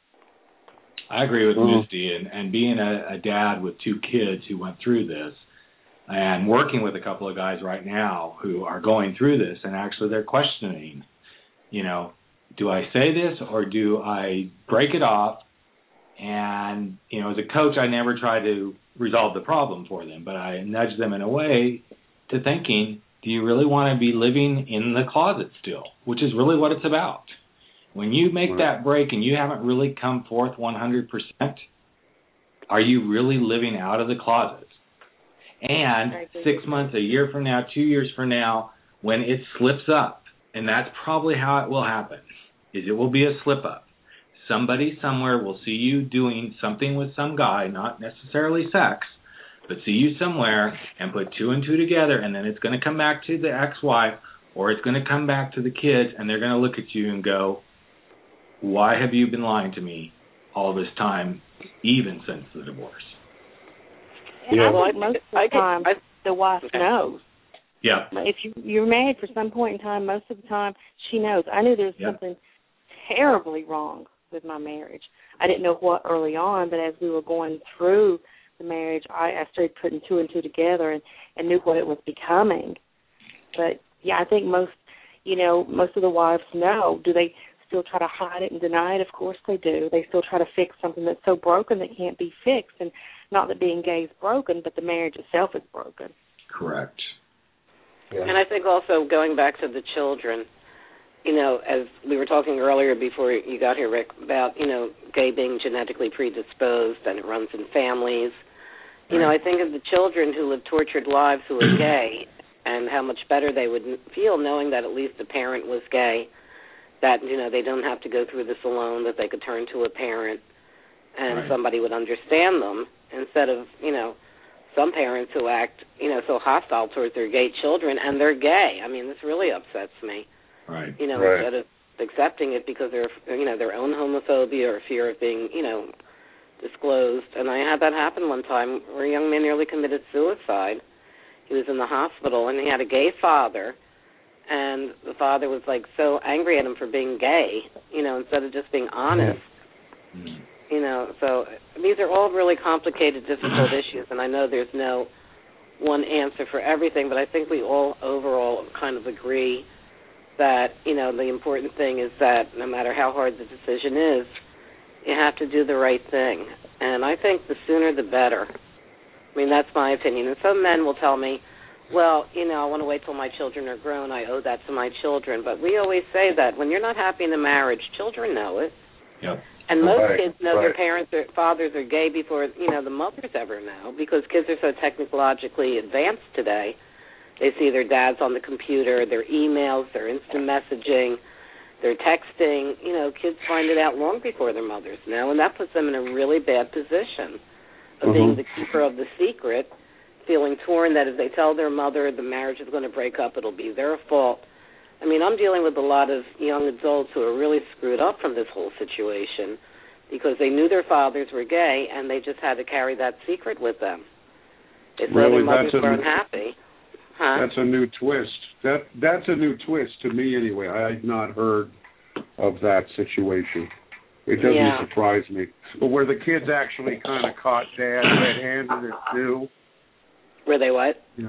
I agree with mm-hmm. Misty, and, and being a, a dad with two kids who went through this, and working with a couple of guys right now who are going through this, and actually they're questioning, you know, do I say this or do I break it off? And, you know, as a coach, I never try to resolve the problem for them, but I nudge them in a way to thinking, do you really want to be living in the closet still, which is really what it's about. When you make that break and you haven't really come forth one hundred percent, are you really living out of the closet? And six months, a year from now, two years from now, when it slips up, and that's probably how it will happen, is it will be a slip up. Somebody somewhere will see you doing something with some guy, not necessarily sex, but see you somewhere and put two and two together, and then it's going to come back to the ex-wife or it's going to come back to the kids, and they're going to look at you and go, why have you been lying to me all this time, even since the divorce? And yeah. I think most of the time I, the wife knows. Yeah. If you, you're married for some point in time, most of the time she knows. I knew there was yeah. something terribly wrong with my marriage. I didn't know what early on, but as we were going through the marriage, I, I started putting two and two together and, and knew what it was becoming. But, yeah, I think most, you know, most of the wives know. Do they still try to hide it and deny it? Of course they do. They still try to fix something that's so broken that can't be fixed. And not that being gay is broken, but the marriage itself is broken. Correct. Yeah. And I think also going back to the children, you know, as we were talking earlier before you got here, Rick, about, you know, gay being genetically predisposed and it runs in families. You know, I think of the children who live tortured lives who are gay and how much better they would feel knowing that at least a parent was gay, that, you know, they don't have to go through this alone, that they could turn to a parent and right. somebody would understand them instead of, you know, some parents who act, you know, so hostile towards their gay children and they're gay. I mean, this really upsets me. Right. You know, right. instead of accepting it because they're, you know, their own homophobia or fear of being, you know, disclosed. And I had that happen one time where a young man nearly committed suicide. He was in the hospital and he had a gay father, and the father was like so angry at him for being gay, you know, instead of just being honest. Mm-hmm. You know, so these are all really complicated, difficult issues, and I know there's no one answer for everything, but I think we all overall kind of agree that, you know, the important thing is that no matter how hard the decision is, you have to do the right thing. And I think the sooner the better. I mean, that's my opinion. And some men will tell me, well, you know, I want to wait till my children are grown. I owe that to my children. But we always say that when you're not happy in a marriage, children know it. Yep. And most right, kids know right. their parents or fathers are gay before, you know, the mothers ever know, because kids are so technologically advanced today. They see their dads on the computer, their emails, their instant messaging, their texting. You know, kids find it out long before their mothers know, and that puts them in a really bad position of mm-hmm. being the keeper of the secret, feeling torn that if they tell their mother the marriage is going to break up, it'll be their fault. I mean, I'm dealing with a lot of young adults who are really screwed up from this whole situation because they knew their fathers were gay and they just had to carry that secret with them. They said really, their mothers that's a, were unhappy. Huh? That's a new twist. That That's a new twist to me anyway. I had not heard of that situation. It doesn't yeah. surprise me. But where the kids actually kind of caught Dad red-handed too. Were they what? Yeah.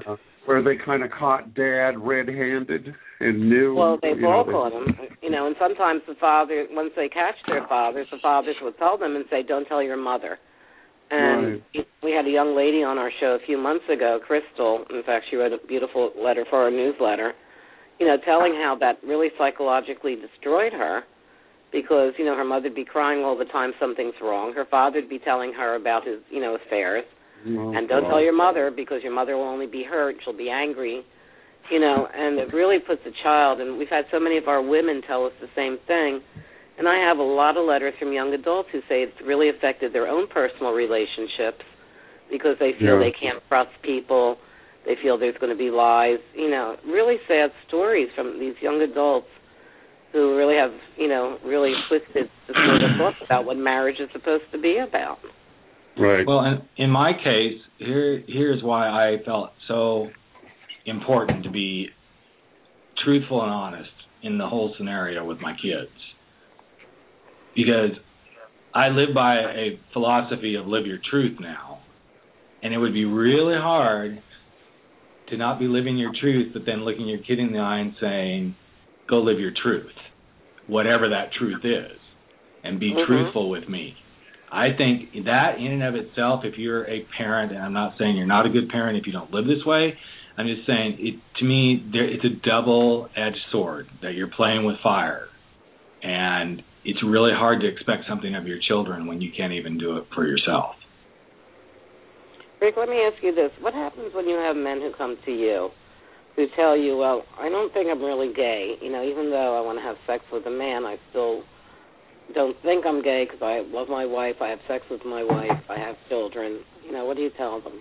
where they kind of caught Dad red-handed and knew. Well, they've you all know, caught him, you know. And sometimes the father, once they catch their fathers, the fathers will tell them and say, "Don't tell your mother." And right. we had a young lady on our show a few months ago, Crystal. In fact, she wrote a beautiful letter for our newsletter, you know, telling how that really psychologically destroyed her because, you know, her mother would be crying all the time something's wrong. Her father would be telling her about his, you know, affairs. Oh, and don't God. tell your mother because your mother will only be hurt. She'll be angry, you know, and it really puts a child, and we've had so many of our women tell us the same thing. And I have a lot of letters from young adults who say it's really affected their own personal relationships because they feel Yeah. they can't trust people. They feel there's going to be lies. You know, really sad stories from these young adults who really have, you know, really twisted the sort of thoughts about what marriage is supposed to be about. Right. Well, in, in my case, here here's why I felt so important to be truthful and honest in the whole scenario with my kids. Because I live by a philosophy of live your truth now. And it would be really hard to not be living your truth, but then looking your kid in the eye and saying, go live your truth, whatever that truth is, and be Mm-hmm. truthful with me. I think that in and of itself, if you're a parent, and I'm not saying you're not a good parent if you don't live this way, I'm just saying, it, to me, there, it's a double-edged sword that you're playing with fire. And it's really hard to expect something of your children when you can't even do it for yourself. Rick, let me ask you this. What happens when you have men who come to you who tell you, well, I don't think I'm really gay. You know, even though I want to have sex with a man, I still don't think I'm gay because I love my wife, I have sex with my wife, I have children. You know, what do you tell them?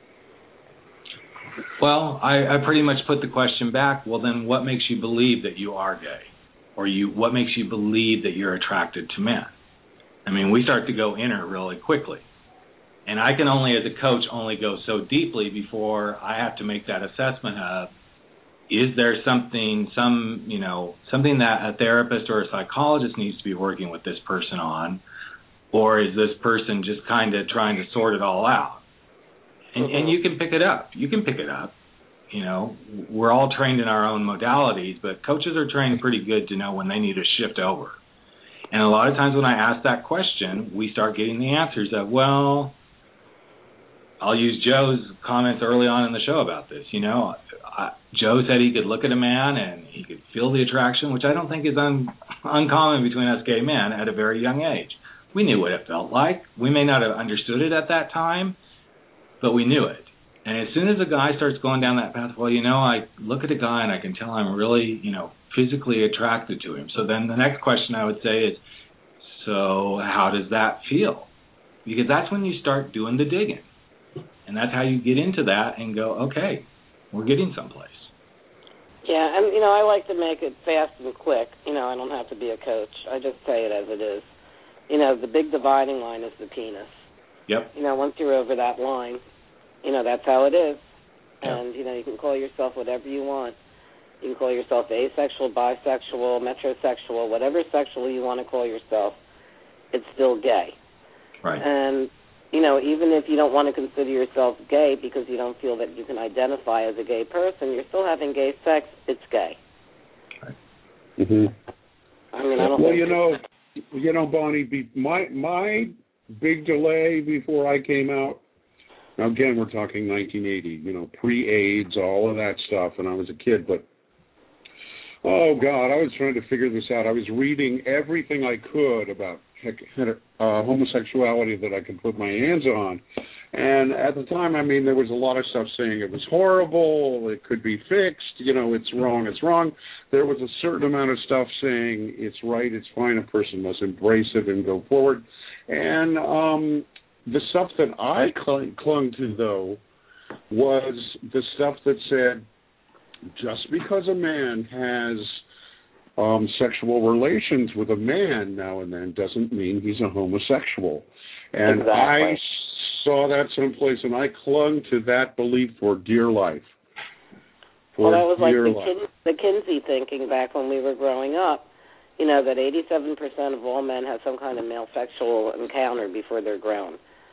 Well, I, I pretty much put the question back, well, then what makes you believe that you are gay? Or you, what makes you believe that you're attracted to men? I mean, we start to go inner really quickly. And I can only, as a coach, only go so deeply before I have to make that assessment of, is there something, some, you know, something that a therapist or a psychologist needs to be working with this person on, or is this person just kind of trying to sort it all out? And, mm-hmm. and you can pick it up. You can pick it up. You know, we're all trained in our own modalities, but coaches are trained pretty good to know when they need to shift over. And a lot of times when I ask that question, we start getting the answers of, well, I'll use Joe's comments early on in the show about this. You know, I, Joe said he could look at a man and he could feel the attraction, which I don't think is un, uncommon between us gay men at a very young age. We knew what it felt like. We may not have understood it at that time, but we knew it. And as soon as a guy starts going down that path, well, you know, I look at a guy and I can tell I'm really, you know, physically attracted to him. So then the next question I would say is, so how does that feel? Because that's when you start doing the digging. And that's how you get into that and go, okay, we're getting someplace. Yeah, and, you know, I like to make it fast and quick. You know, I don't have to be a coach. I just say it as it is. You know, the big dividing line is the penis. Yep. You know, once you're over that line, you know, that's how it is. Yep. And, you know, you can call yourself whatever you want. You can call yourself asexual, bisexual, metrosexual, whatever sexual you want to call yourself. It's still gay. Right. And, you know, even if you don't want to consider yourself gay because you don't feel that you can identify as a gay person, you're still having gay sex, it's gay. Right. Mm-hmm. I mean, I don't well, think you know, you know, Bonnie, be, my my big delay before I came out, now again, we're talking nineteen eighty, you know, pre-AIDS, all of that stuff, and I was a kid, but oh, God, I was trying to figure this out. I was reading everything I could about uh, homosexuality that I could put my hands on. And at the time, I mean, there was a lot of stuff saying it was horrible, it could be fixed, you know, it's wrong, it's wrong. There was a certain amount of stuff saying it's right, it's fine, a person must embrace it and go forward. And um, the stuff that I clung, clung to, though, was the stuff that said, just because a man has um, sexual relations with a man now and then doesn't mean he's a homosexual. And exactly. I saw that someplace, and I clung to that belief for dear life. For well, that was like dear the, life. Kin- the Kinsey thinking back when we were growing up, you know, that eighty-seven percent of all men have some kind of male sexual encounter before they're grown.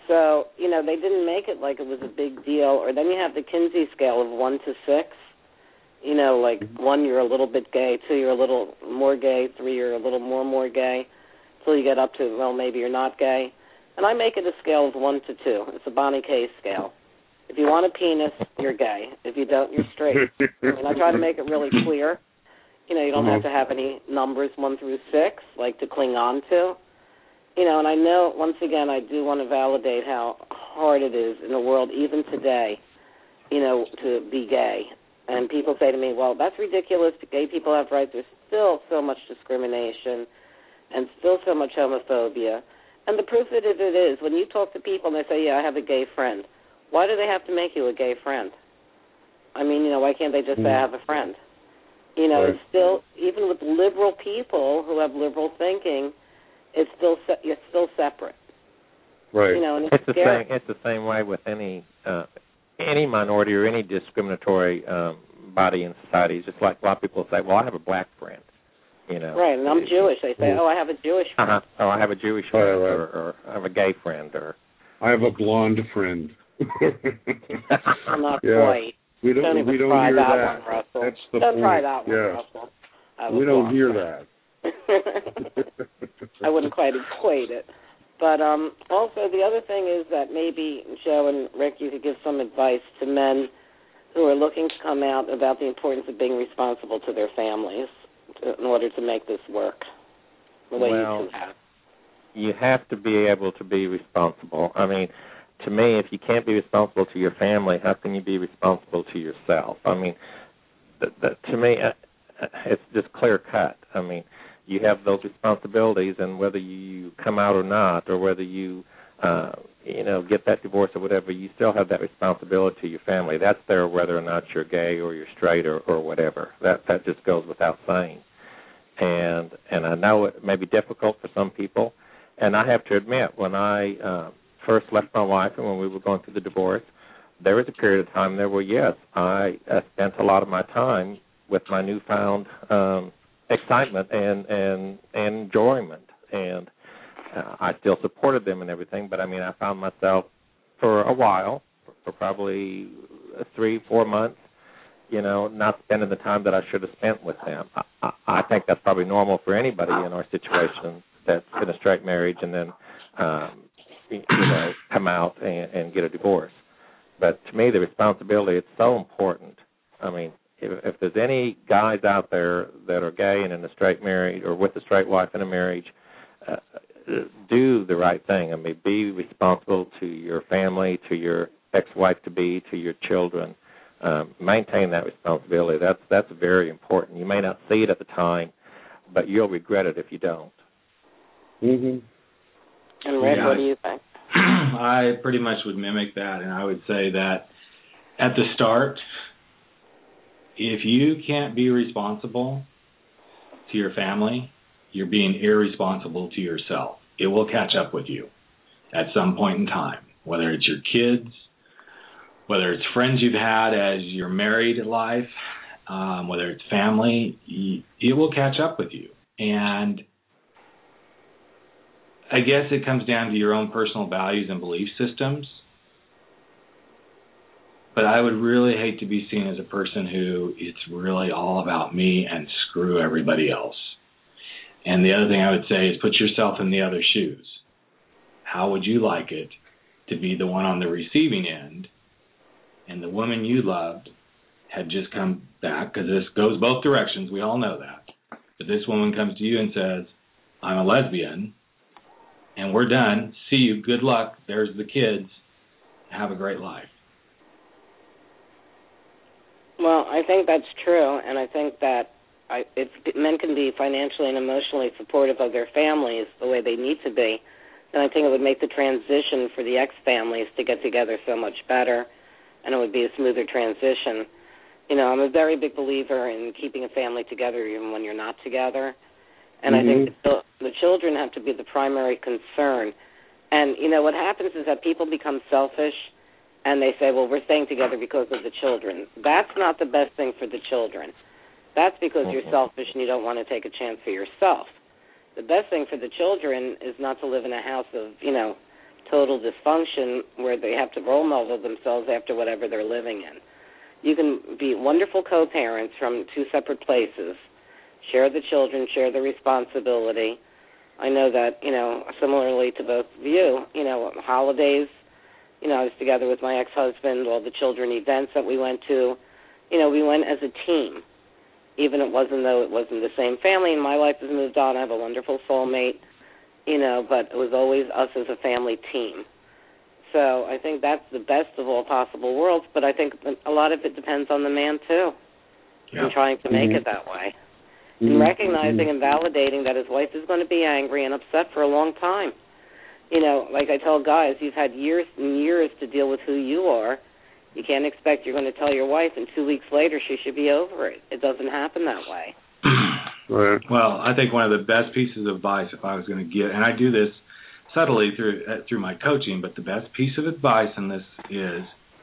So, you know, they didn't make it like it was a big deal. Or then you have the Kinsey scale of one to six. You know, like one, you're a little bit gay. Two, you're a little more gay. Three, you're a little more, more gay. Till you get up to, well, maybe you're not gay. And I make it a scale of one to two. It's a Bonnie K scale. If you want a penis, you're gay. If you don't, you're straight. And I try to make it really clear. You know, you don't have to have any numbers one through six, like to cling on to. You know, and I know, once again, I do want to validate how hard it is in the world, even today, you know, to be gay. And people say to me, well, that's ridiculous. Gay people have rights. There's still so much discrimination and still so much homophobia. And the proof of it is, when you talk to people and they say, yeah, I have a gay friend, why do they have to make you a gay friend? I mean, you know, why can't they just say I have a friend? You know, right. It's still, even with liberal people who have liberal thinking, it's still se- it's still separate. Right. You know, and it's, it's the same. It's the same way with any uh, any minority or any discriminatory um, body in society. It's just like a lot of people say, "Well, I have a black friend." You know. Right, and I'm Jewish. They say, "Oh, I have a Jewish friend." Uh-huh. Oh, I have a Jewish friend, right, right. Or, or I have a gay friend, or I have a blonde friend. I'm not yeah. quite. We don't. don't even we don't try hear that, that. one, Russell. That's the don't point. try that one, yeah. Russell. We don't hear friend. that. I wouldn't quite equate it. But um, also the other thing is that maybe, Joe and Rick, you could give some advice to men who are looking to come out about the importance of being responsible to their families to, in order to make this work the way well, you two have. You have to be able to be responsible. I mean, to me, if you can't be responsible to your family, how can you be responsible to yourself? I mean, the, the, to me, uh, it's just clear cut. I mean, you have those responsibilities, and whether you come out or not, or whether you, uh, you know, get that divorce or whatever, you still have that responsibility to your family. That's there whether or not you're gay or you're straight or, or whatever. That that just goes without saying. And and I know it may be difficult for some people, and I have to admit, when I uh, first left my wife and when we were going through the divorce, there was a period of time there where, yes, I uh, spent a lot of my time with my newfound um, excitement and, and, and enjoyment. And uh, I still supported them and everything, but, I mean, I found myself for a while, for probably three, four months, you know, not spending the time that I should have spent with them. I, I, I think that's probably normal for anybody in our situation that's in a straight marriage and then, um, you know, come out and, and get a divorce. But to me, the responsibility, it's so important. I mean, if, if there's any guys out there that are gay and in a straight marriage or with a straight wife in a marriage, uh, do the right thing. I mean, be responsible to your family, to your ex-wife-to-be, to your children. Um, maintain that responsibility. That's that's very important. You may not see it at the time, but you'll regret it if you don't. Mm-hmm. And Rick, yeah, what do you think? I pretty much would mimic that, and I would say that at the start, if you can't be responsible to your family, you're being irresponsible to yourself. It will catch up with you at some point in time, whether it's your kids, whether it's friends you've had as your married life, um, whether it's family, it will catch up with you. And I guess it comes down to your own personal values and belief systems. But I would really hate to be seen as a person who it's really all about me and screw everybody else. And the other thing I would say is put yourself in the other shoes. How would you like it to be the one on the receiving end and the woman you loved had just come back? Because this goes both directions. We all know that. But this woman comes to you and says, I'm a lesbian, and we're done. See you. Good luck. There's the kids. Have a great life. Well, I think that's true, and I think that I, if men can be financially and emotionally supportive of their families the way they need to be, then I think it would make the transition for the ex-families to get together so much better, and it would be a smoother transition. You know, I'm a very big believer in keeping a family together even when you're not together, and mm-hmm. I think the, the children have to be the primary concern. And, you know, what happens is that people become selfish, and they say, well, we're staying together because of the children. That's not the best thing for the children. That's because mm-hmm. you're selfish and you don't want to take a chance for yourself. The best thing for the children is not to live in a house of, you know, total dysfunction where they have to role model themselves after whatever they're living in. You can be wonderful co-parents from two separate places, share the children, share the responsibility. I know that, you know, similarly to both of you, you know, holidays, you know, I was together with my ex-husband, all the children events that we went to, you know, we went as a team, even it wasn't though it wasn't the same family, and my life has moved on. I have a wonderful soulmate, you know, but it was always us as a family team. So I think that's the best of all possible worlds, but I think a lot of it depends on the man, too, yeah. and trying to make mm-hmm. it that way. Mm-hmm. And recognizing mm-hmm. and validating that his wife is going to be angry and upset for a long time. You know, like I tell guys, you've had years and years to deal with who you are. You can't expect you're going to tell your wife and two weeks later she should be over it. It doesn't happen that way. Right. Well, I think one of the best pieces of advice, if I was going to give, and I do this subtly through uh, through my coaching, but the best piece of advice in this is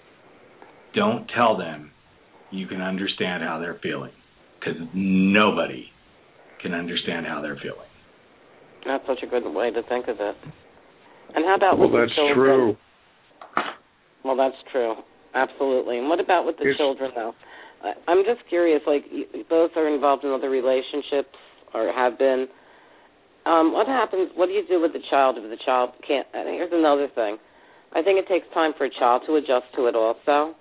don't tell them you can understand how they're feeling, because nobody can understand how they're feeling. That's such a good way to think of it. And how about well, with that's the children? True. Well, that's true. Absolutely. And what about with the it's, children, though? I'm just curious, like, you both are involved in other relationships or have been. Um, what happens, what do you do with the child if the child can't, and here's another thing. I think it takes time for a child to adjust to it also.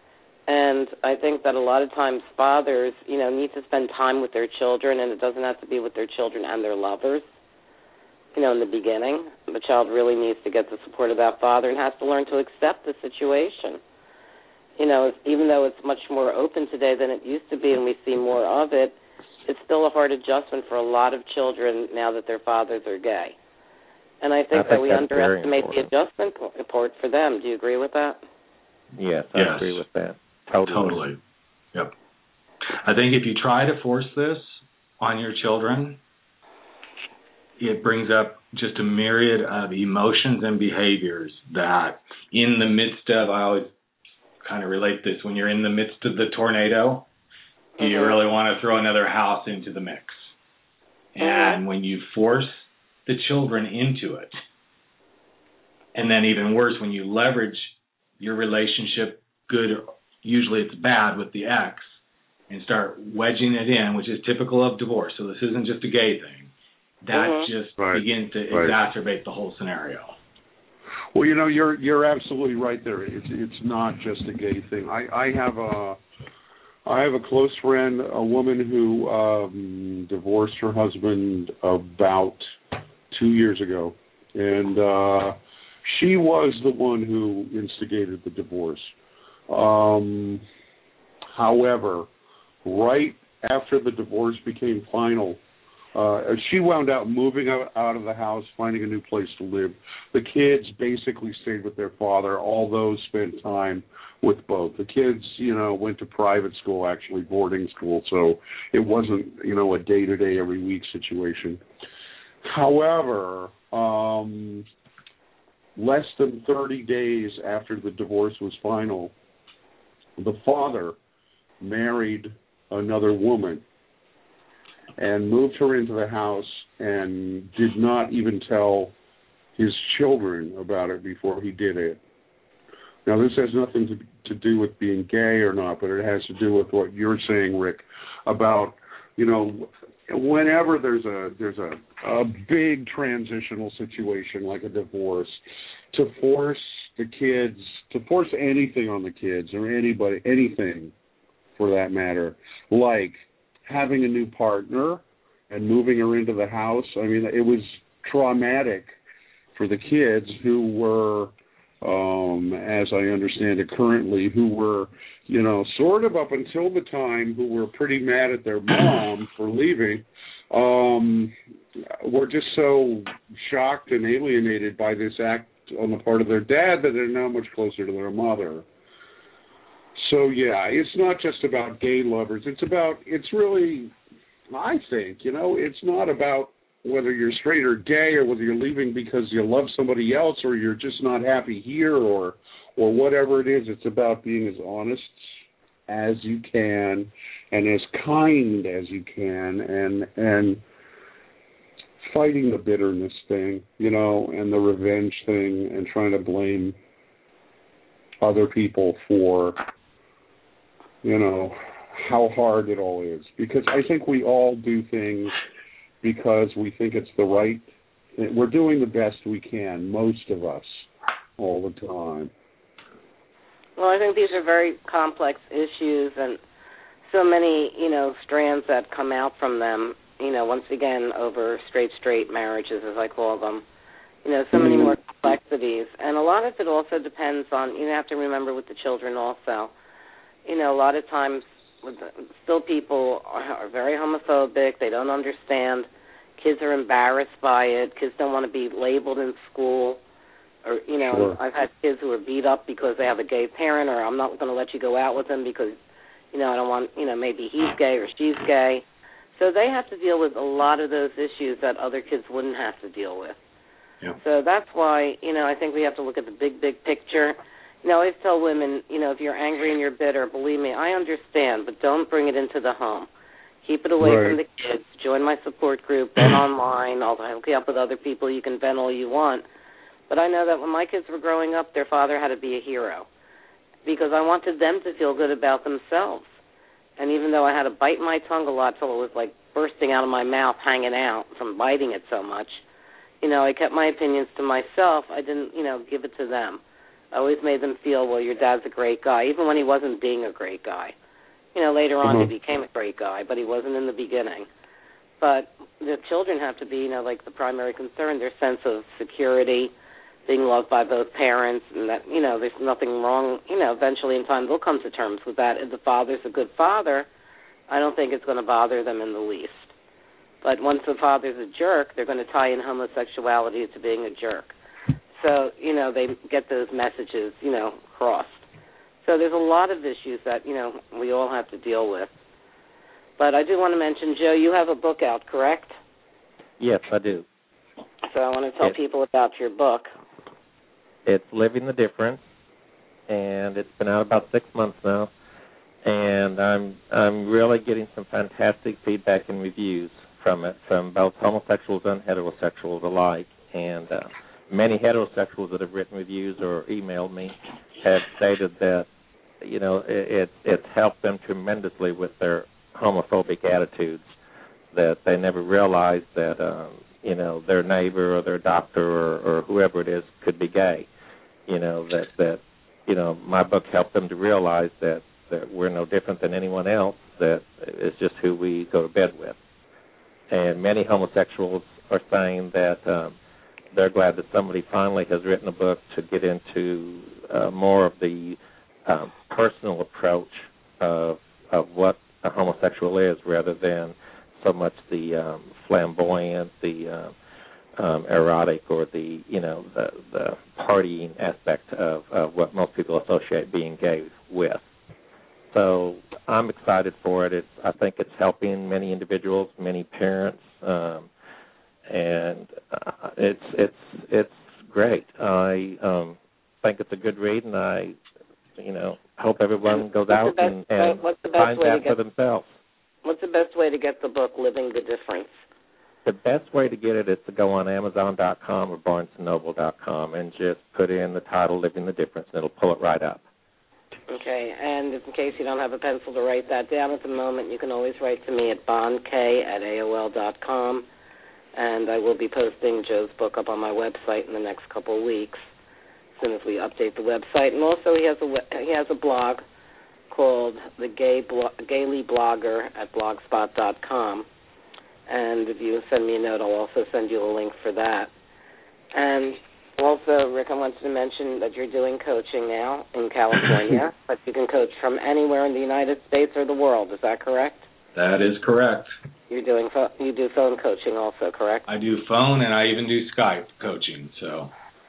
And I think that a lot of times fathers, you know, need to spend time with their children, and it doesn't have to be with their children and their lovers. You know, in the beginning, the child really needs to get the support of that father and has to learn to accept the situation. You know, even though it's much more open today than it used to be and we see more of it, it's still a hard adjustment for a lot of children now that their fathers are gay. And I think, I think that we underestimate the adjustment part for them. Do you agree with that? Yes, I yes. agree with that. Totally. Totally. Yep. I think if you try to force this on your children, it brings up just a myriad of emotions and behaviors that in the midst of, I always kind of relate this, when you're in the midst of the tornado, do you really want to throw another house into the mix? And when you force the children into it, and then even worse, when you leverage your relationship, good, usually it's bad with the ex, and start wedging it in, which is typical of divorce. So this isn't just a gay thing. That uh-huh. just right. begins to right. exacerbate the whole scenario. Well, you know, you're you're absolutely right there. It's it's not just a gay thing. I, I have a I have a close friend, a woman who um, divorced her husband about two years ago, and uh, she was the one who instigated the divorce. Um, however, right after the divorce became final, Uh, she wound up moving out, out of the house, finding a new place to live. The kids basically stayed with their father, although spent time with both. The kids, you know, went to private school, actually boarding school, so it wasn't, you know, a day-to-day, every week situation. However, um, less than thirty days after the divorce was final, the father married another woman and moved her into the house and did not even tell his children about it before he did it. Now, this has nothing to, to do with being gay or not, but it has to do with what you're saying, Rick, about, you know, whenever there's a there's a, a big transitional situation like a divorce, to force the kids, to force anything on the kids or anybody, anything for that matter, like having a new partner and moving her into the house. I mean, it was traumatic for the kids who were, um, as I understand it currently, who were, you know, sort of up until the time who were pretty mad at their mom for leaving, um, were just so shocked and alienated by this act on the part of their dad that they're now much closer to their mother. So, yeah, it's not just about gay lovers. It's about, it's really, I think, you know, it's not about whether you're straight or gay or whether you're leaving because you love somebody else or you're just not happy here or or whatever it is. It's about being as honest as you can and as kind as you can and and fighting the bitterness thing, you know, and the revenge thing, and trying to blame other people for, you know, how hard it all is. Because I think we all do things because we think it's the right. We're doing the best we can, most of us, all the time. Well, I think these are very complex issues, and so many, you know, strands that come out from them, you know, once again, over straight, straight marriages, as I call them. You know, so many more complexities. And a lot of it also depends on, you have to remember with the children also, you know, a lot of times with the, still people are, are very homophobic. They don't understand. Kids are embarrassed by it. Kids don't want to be labeled in school. Or, you know, Sure. I've had kids who are beat up because they have a gay parent, or I'm not going to let you go out with him because, you know, I don't want, you know, maybe he's gay or she's gay. So they have to deal with a lot of those issues that other kids wouldn't have to deal with. Yeah. So that's why, you know, I think we have to look at the big, big picture. You know, I always tell women, you know, if you're angry and you're bitter, believe me, I understand, but don't bring it into the home. Keep it away Right. from the kids. Join my support group. Vent online. I'll hook you up with other people. You can vent all you want. But I know that when my kids were growing up, their father had to be a hero because I wanted them to feel good about themselves. And even though I had to bite my tongue a lot till it was like bursting out of my mouth, hanging out from biting it so much, you know, I kept my opinions to myself. I didn't, you know, give it to them. I always made them feel, well, your dad's a great guy, even when he wasn't being a great guy. You know, later on Mm-hmm. he became a great guy, but he wasn't in the beginning. But the children have to be, you know, like the primary concern, their sense of security, being loved by both parents, and that, you know, there's nothing wrong. You know, eventually in time they'll come to terms with that. If the father's a good father, I don't think it's going to bother them in the least. But once the father's a jerk, they're going to tie in homosexuality to being a jerk. So, you know, they get those messages, you know, crossed. So there's a lot of issues that, you know, we all have to deal with. But I do want to mention, Joe, you have a book out, correct? Yes, I do. So I want to tell It, people about your book. It's Living the Difference, and it's been out about six months now. And I'm I'm really getting some fantastic feedback and reviews from it, from both homosexuals and heterosexuals alike. And uh, many heterosexuals that have written reviews or emailed me have stated that, you know, it, it it's helped them tremendously with their homophobic attitudes, that they never realized that, um, you know, their neighbor or their doctor or, or whoever it is could be gay. You know, that, that, you know, my book helped them to realize that, that we're no different than anyone else, that it's just who we go to bed with. And many homosexuals are saying that um, they're glad that somebody finally has written a book to get into uh, more of the um, personal approach of of what a homosexual is, rather than so much the um, flamboyant, the uh, um, erotic, or the you know the, the partying aspect of, of what most people associate being gay with. So I'm excited for it. It's, I think it's helping many individuals, many parents, um, and uh, it's it's it's great. I um, think it's a good read, and I, you know, hope everyone goes What's out the best, and, and what's the best finds way out to get, for themselves. What's the best way to get the book, Living the Difference? The best way to get it is to go on Amazon dot com or Barnes and Noble dot com and just put in the title, Living the Difference, and it'll pull it right up. Okay, and in case you don't have a pencil to write that down at the moment, you can always write to me at bondk at A O L dot com, and I will be posting Joe's book up on my website in the next couple of weeks, as soon as we update the website. And also he has a, he has a blog called The Gay Blo- Gaily Blogger at blogspot dot com, and if you send me a note, I'll also send you a link for that. And also, Rick, I wanted to mention that you're doing coaching now in California, but you can coach from anywhere in the United States or the world. Is that correct? That is correct. You're doing pho- you do phone coaching also, correct? I do phone, and I even do Skype coaching. So.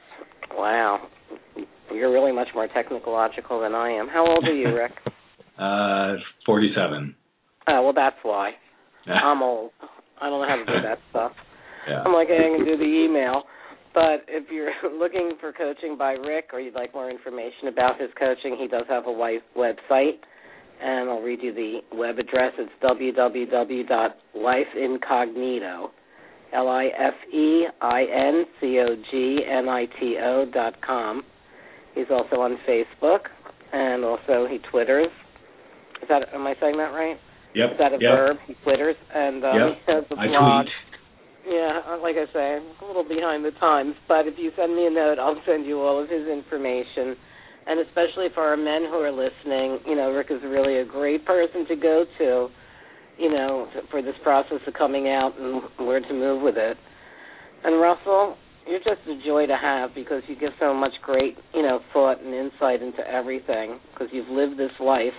Wow, you're really much more technological than I am. How old are you, Rick? uh, forty-seven. Oh, well, that's why. I'm old. I don't know how to do that stuff. Yeah. I'm like, hey, I can do the email. But if you're looking for coaching by Rick, or you'd like more information about his coaching, he does have a website, and I'll read you the web address. It's w w w dot life incognito, L I F E I N C O G N I T O dot com. He's also on Facebook, and also he Twitters. Is that, am I saying that right? Yep. Is that a yep. verb? He Twitters, and um, yep. he has a I blog. tweet. Yeah, like I say, I'm a little behind the times, but if you send me a note, I'll send you all of his information. And especially for our men who are listening, you know, Rick is really a great person to go to, you know, for this process of coming out and where to move with it. And Russell, you're just a joy to have because you give so much great, you know, thought and insight into everything because you've lived this life.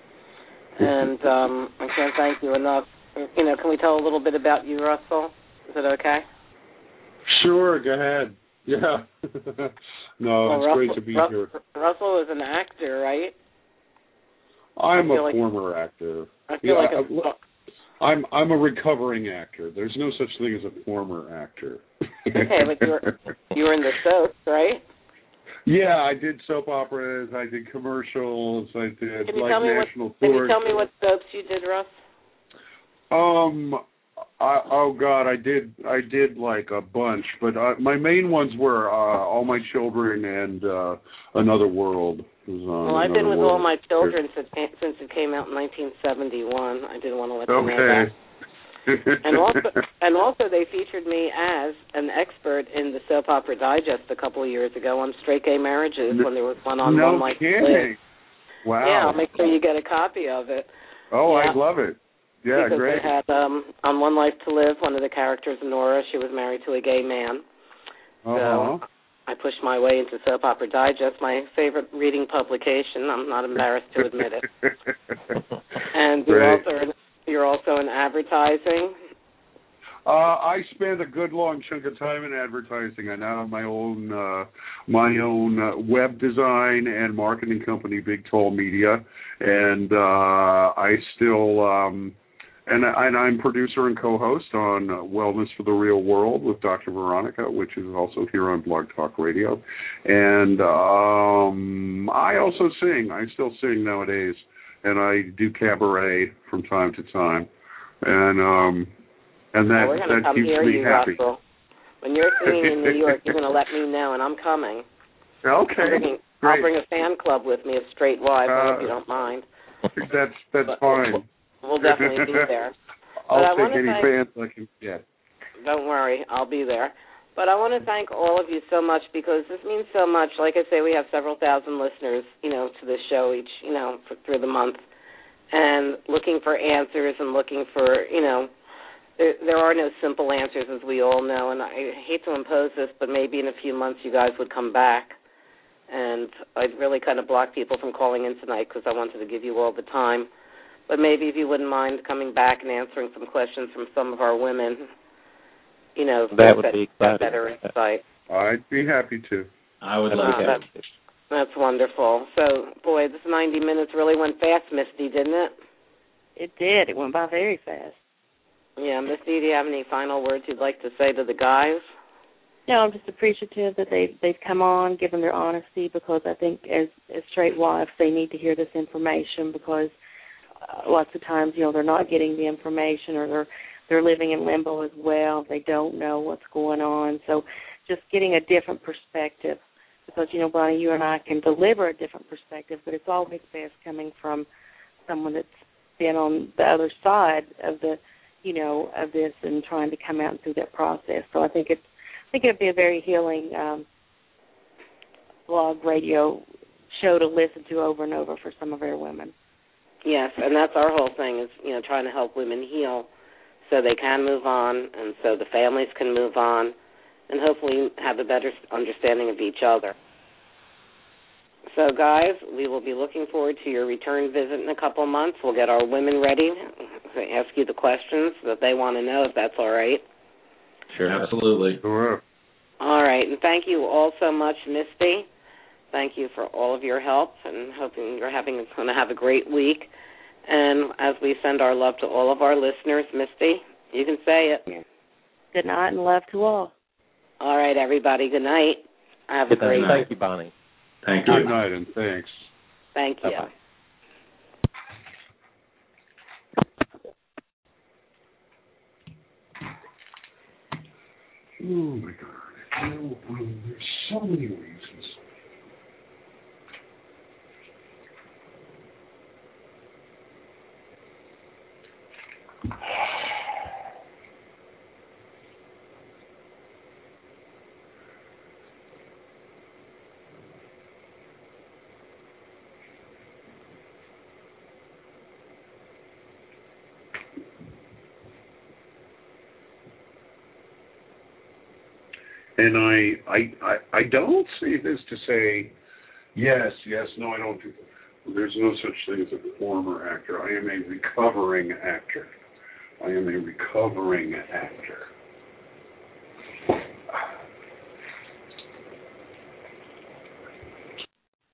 And um, I can't thank you enough. You know, can we tell a little bit about you, Russell? Is it okay? Sure, go ahead. Yeah. No, well, it's Russell, great to be Ru- here. Russell is an actor, right? I'm a like, former actor. I feel yeah, like a, I'm I'm a recovering actor. There's no such thing as a former actor. Okay, but you were you were in the soaps, right? Yeah, I did soap operas. I did commercials. I did can you like tell me national what, tours. Can you tell me what soaps you did, Russ? Um. I, oh God, I did. I did like a bunch, but uh, my main ones were uh, All My Children and uh, Another World. Was on well, I've been with World. All My Children since since it came out in nineteen seventy-one. I didn't want to let you okay. know that. and also, and also, they featured me as an expert in the Soap Opera Digest a couple of years ago on straight gay marriages when there was one on no One Life to kidding. Live. Wow. Yeah, I'll make sure you get a copy of it. Oh, yeah. I'd love it. Yeah, because great. they had um, on One Life to Live, one of the characters, Nora, she was married to a gay man. Uh-huh. So I pushed my way into Soap Opera Digest, my favorite reading publication. I'm not embarrassed to admit it. And you're also in, you're also in advertising. Uh, I spent a good long chunk of time in advertising. I now have my own uh, my own uh, web design and marketing company, Big Tall Media, and uh, I still. Um, And, and I'm producer and co-host on Wellness for the Real World with Doctor Veronica, which is also here on Blog Talk Radio. And um, I also sing. I still sing nowadays, and I do cabaret from time to time. And um, and that, well, we're that keeps hear me you, happy. Russell. When you're singing in New York, you're going to let me know, and I'm coming. Okay, I'm bringing, great. I'll bring a fan club with me of straight wives, Uh, if you don't mind. That's that's but, fine. We'll definitely be there. I'll but I take any thank, fans I can get. Don't worry, I'll be there. But I want to thank all of you so much because this means so much. Like I say, we have several thousand listeners, you know, to this show each, you know, for, through the month, and looking for answers and looking for, you know, there, there are no simple answers, as we all know. And I hate to impose this, but maybe in a few months you guys would come back. And I'd really kind of block people from calling in tonight because I wanted to give you all the time. But maybe if you wouldn't mind coming back and answering some questions from some of our women, you know, that would that, be that better insight. I'd be happy to. I would Uh, love that's, that. that's wonderful. So, boy, this ninety minutes really went fast, Misty, didn't it? It did. It went by very fast. Yeah, Misty, do you have any final words you'd like to say to the guys? No, I'm just appreciative that they've, they've come on, given their honesty, because I think as, as straight wives, they need to hear this information because Uh, lots of times, you know, they're not getting the information or they're they're living in limbo as well. They don't know what's going on. So just getting a different perspective because, you know, Bonnie, you and I can deliver a different perspective, but it's always best coming from someone that's been on the other side of the, you know, of this and trying to come out through that process. So I think it's, I think it'd be a very healing um, blog radio show to listen to over and over for some of our women. Yes, and that's our whole thing is, you know, trying to help women heal so they can move on and so the families can move on and hopefully have a better understanding of each other. So, guys, we will be looking forward to your return visit in a couple of months. We'll get our women ready to ask you the questions that they want to know, if that's all right. Sure, absolutely. Sure. All right, and thank you all so much, Misty. Thank you for all of your help, and hoping you're having going to have a great week. And as we send our love to all of our listeners, Misty, you can say it. Yeah. Good night and love to all. All right, everybody. Good night. Have Good a great night. Thank you, Bonnie. Thank you. Good night and thanks. Thank you. Bye-bye. Oh my God! You know, um, there's so many reasons. And I, I, I, I don't say this to say, yes, yes, no, I don't do that. There's no such thing as a former actor. I am a recovering actor. I am a recovering actor.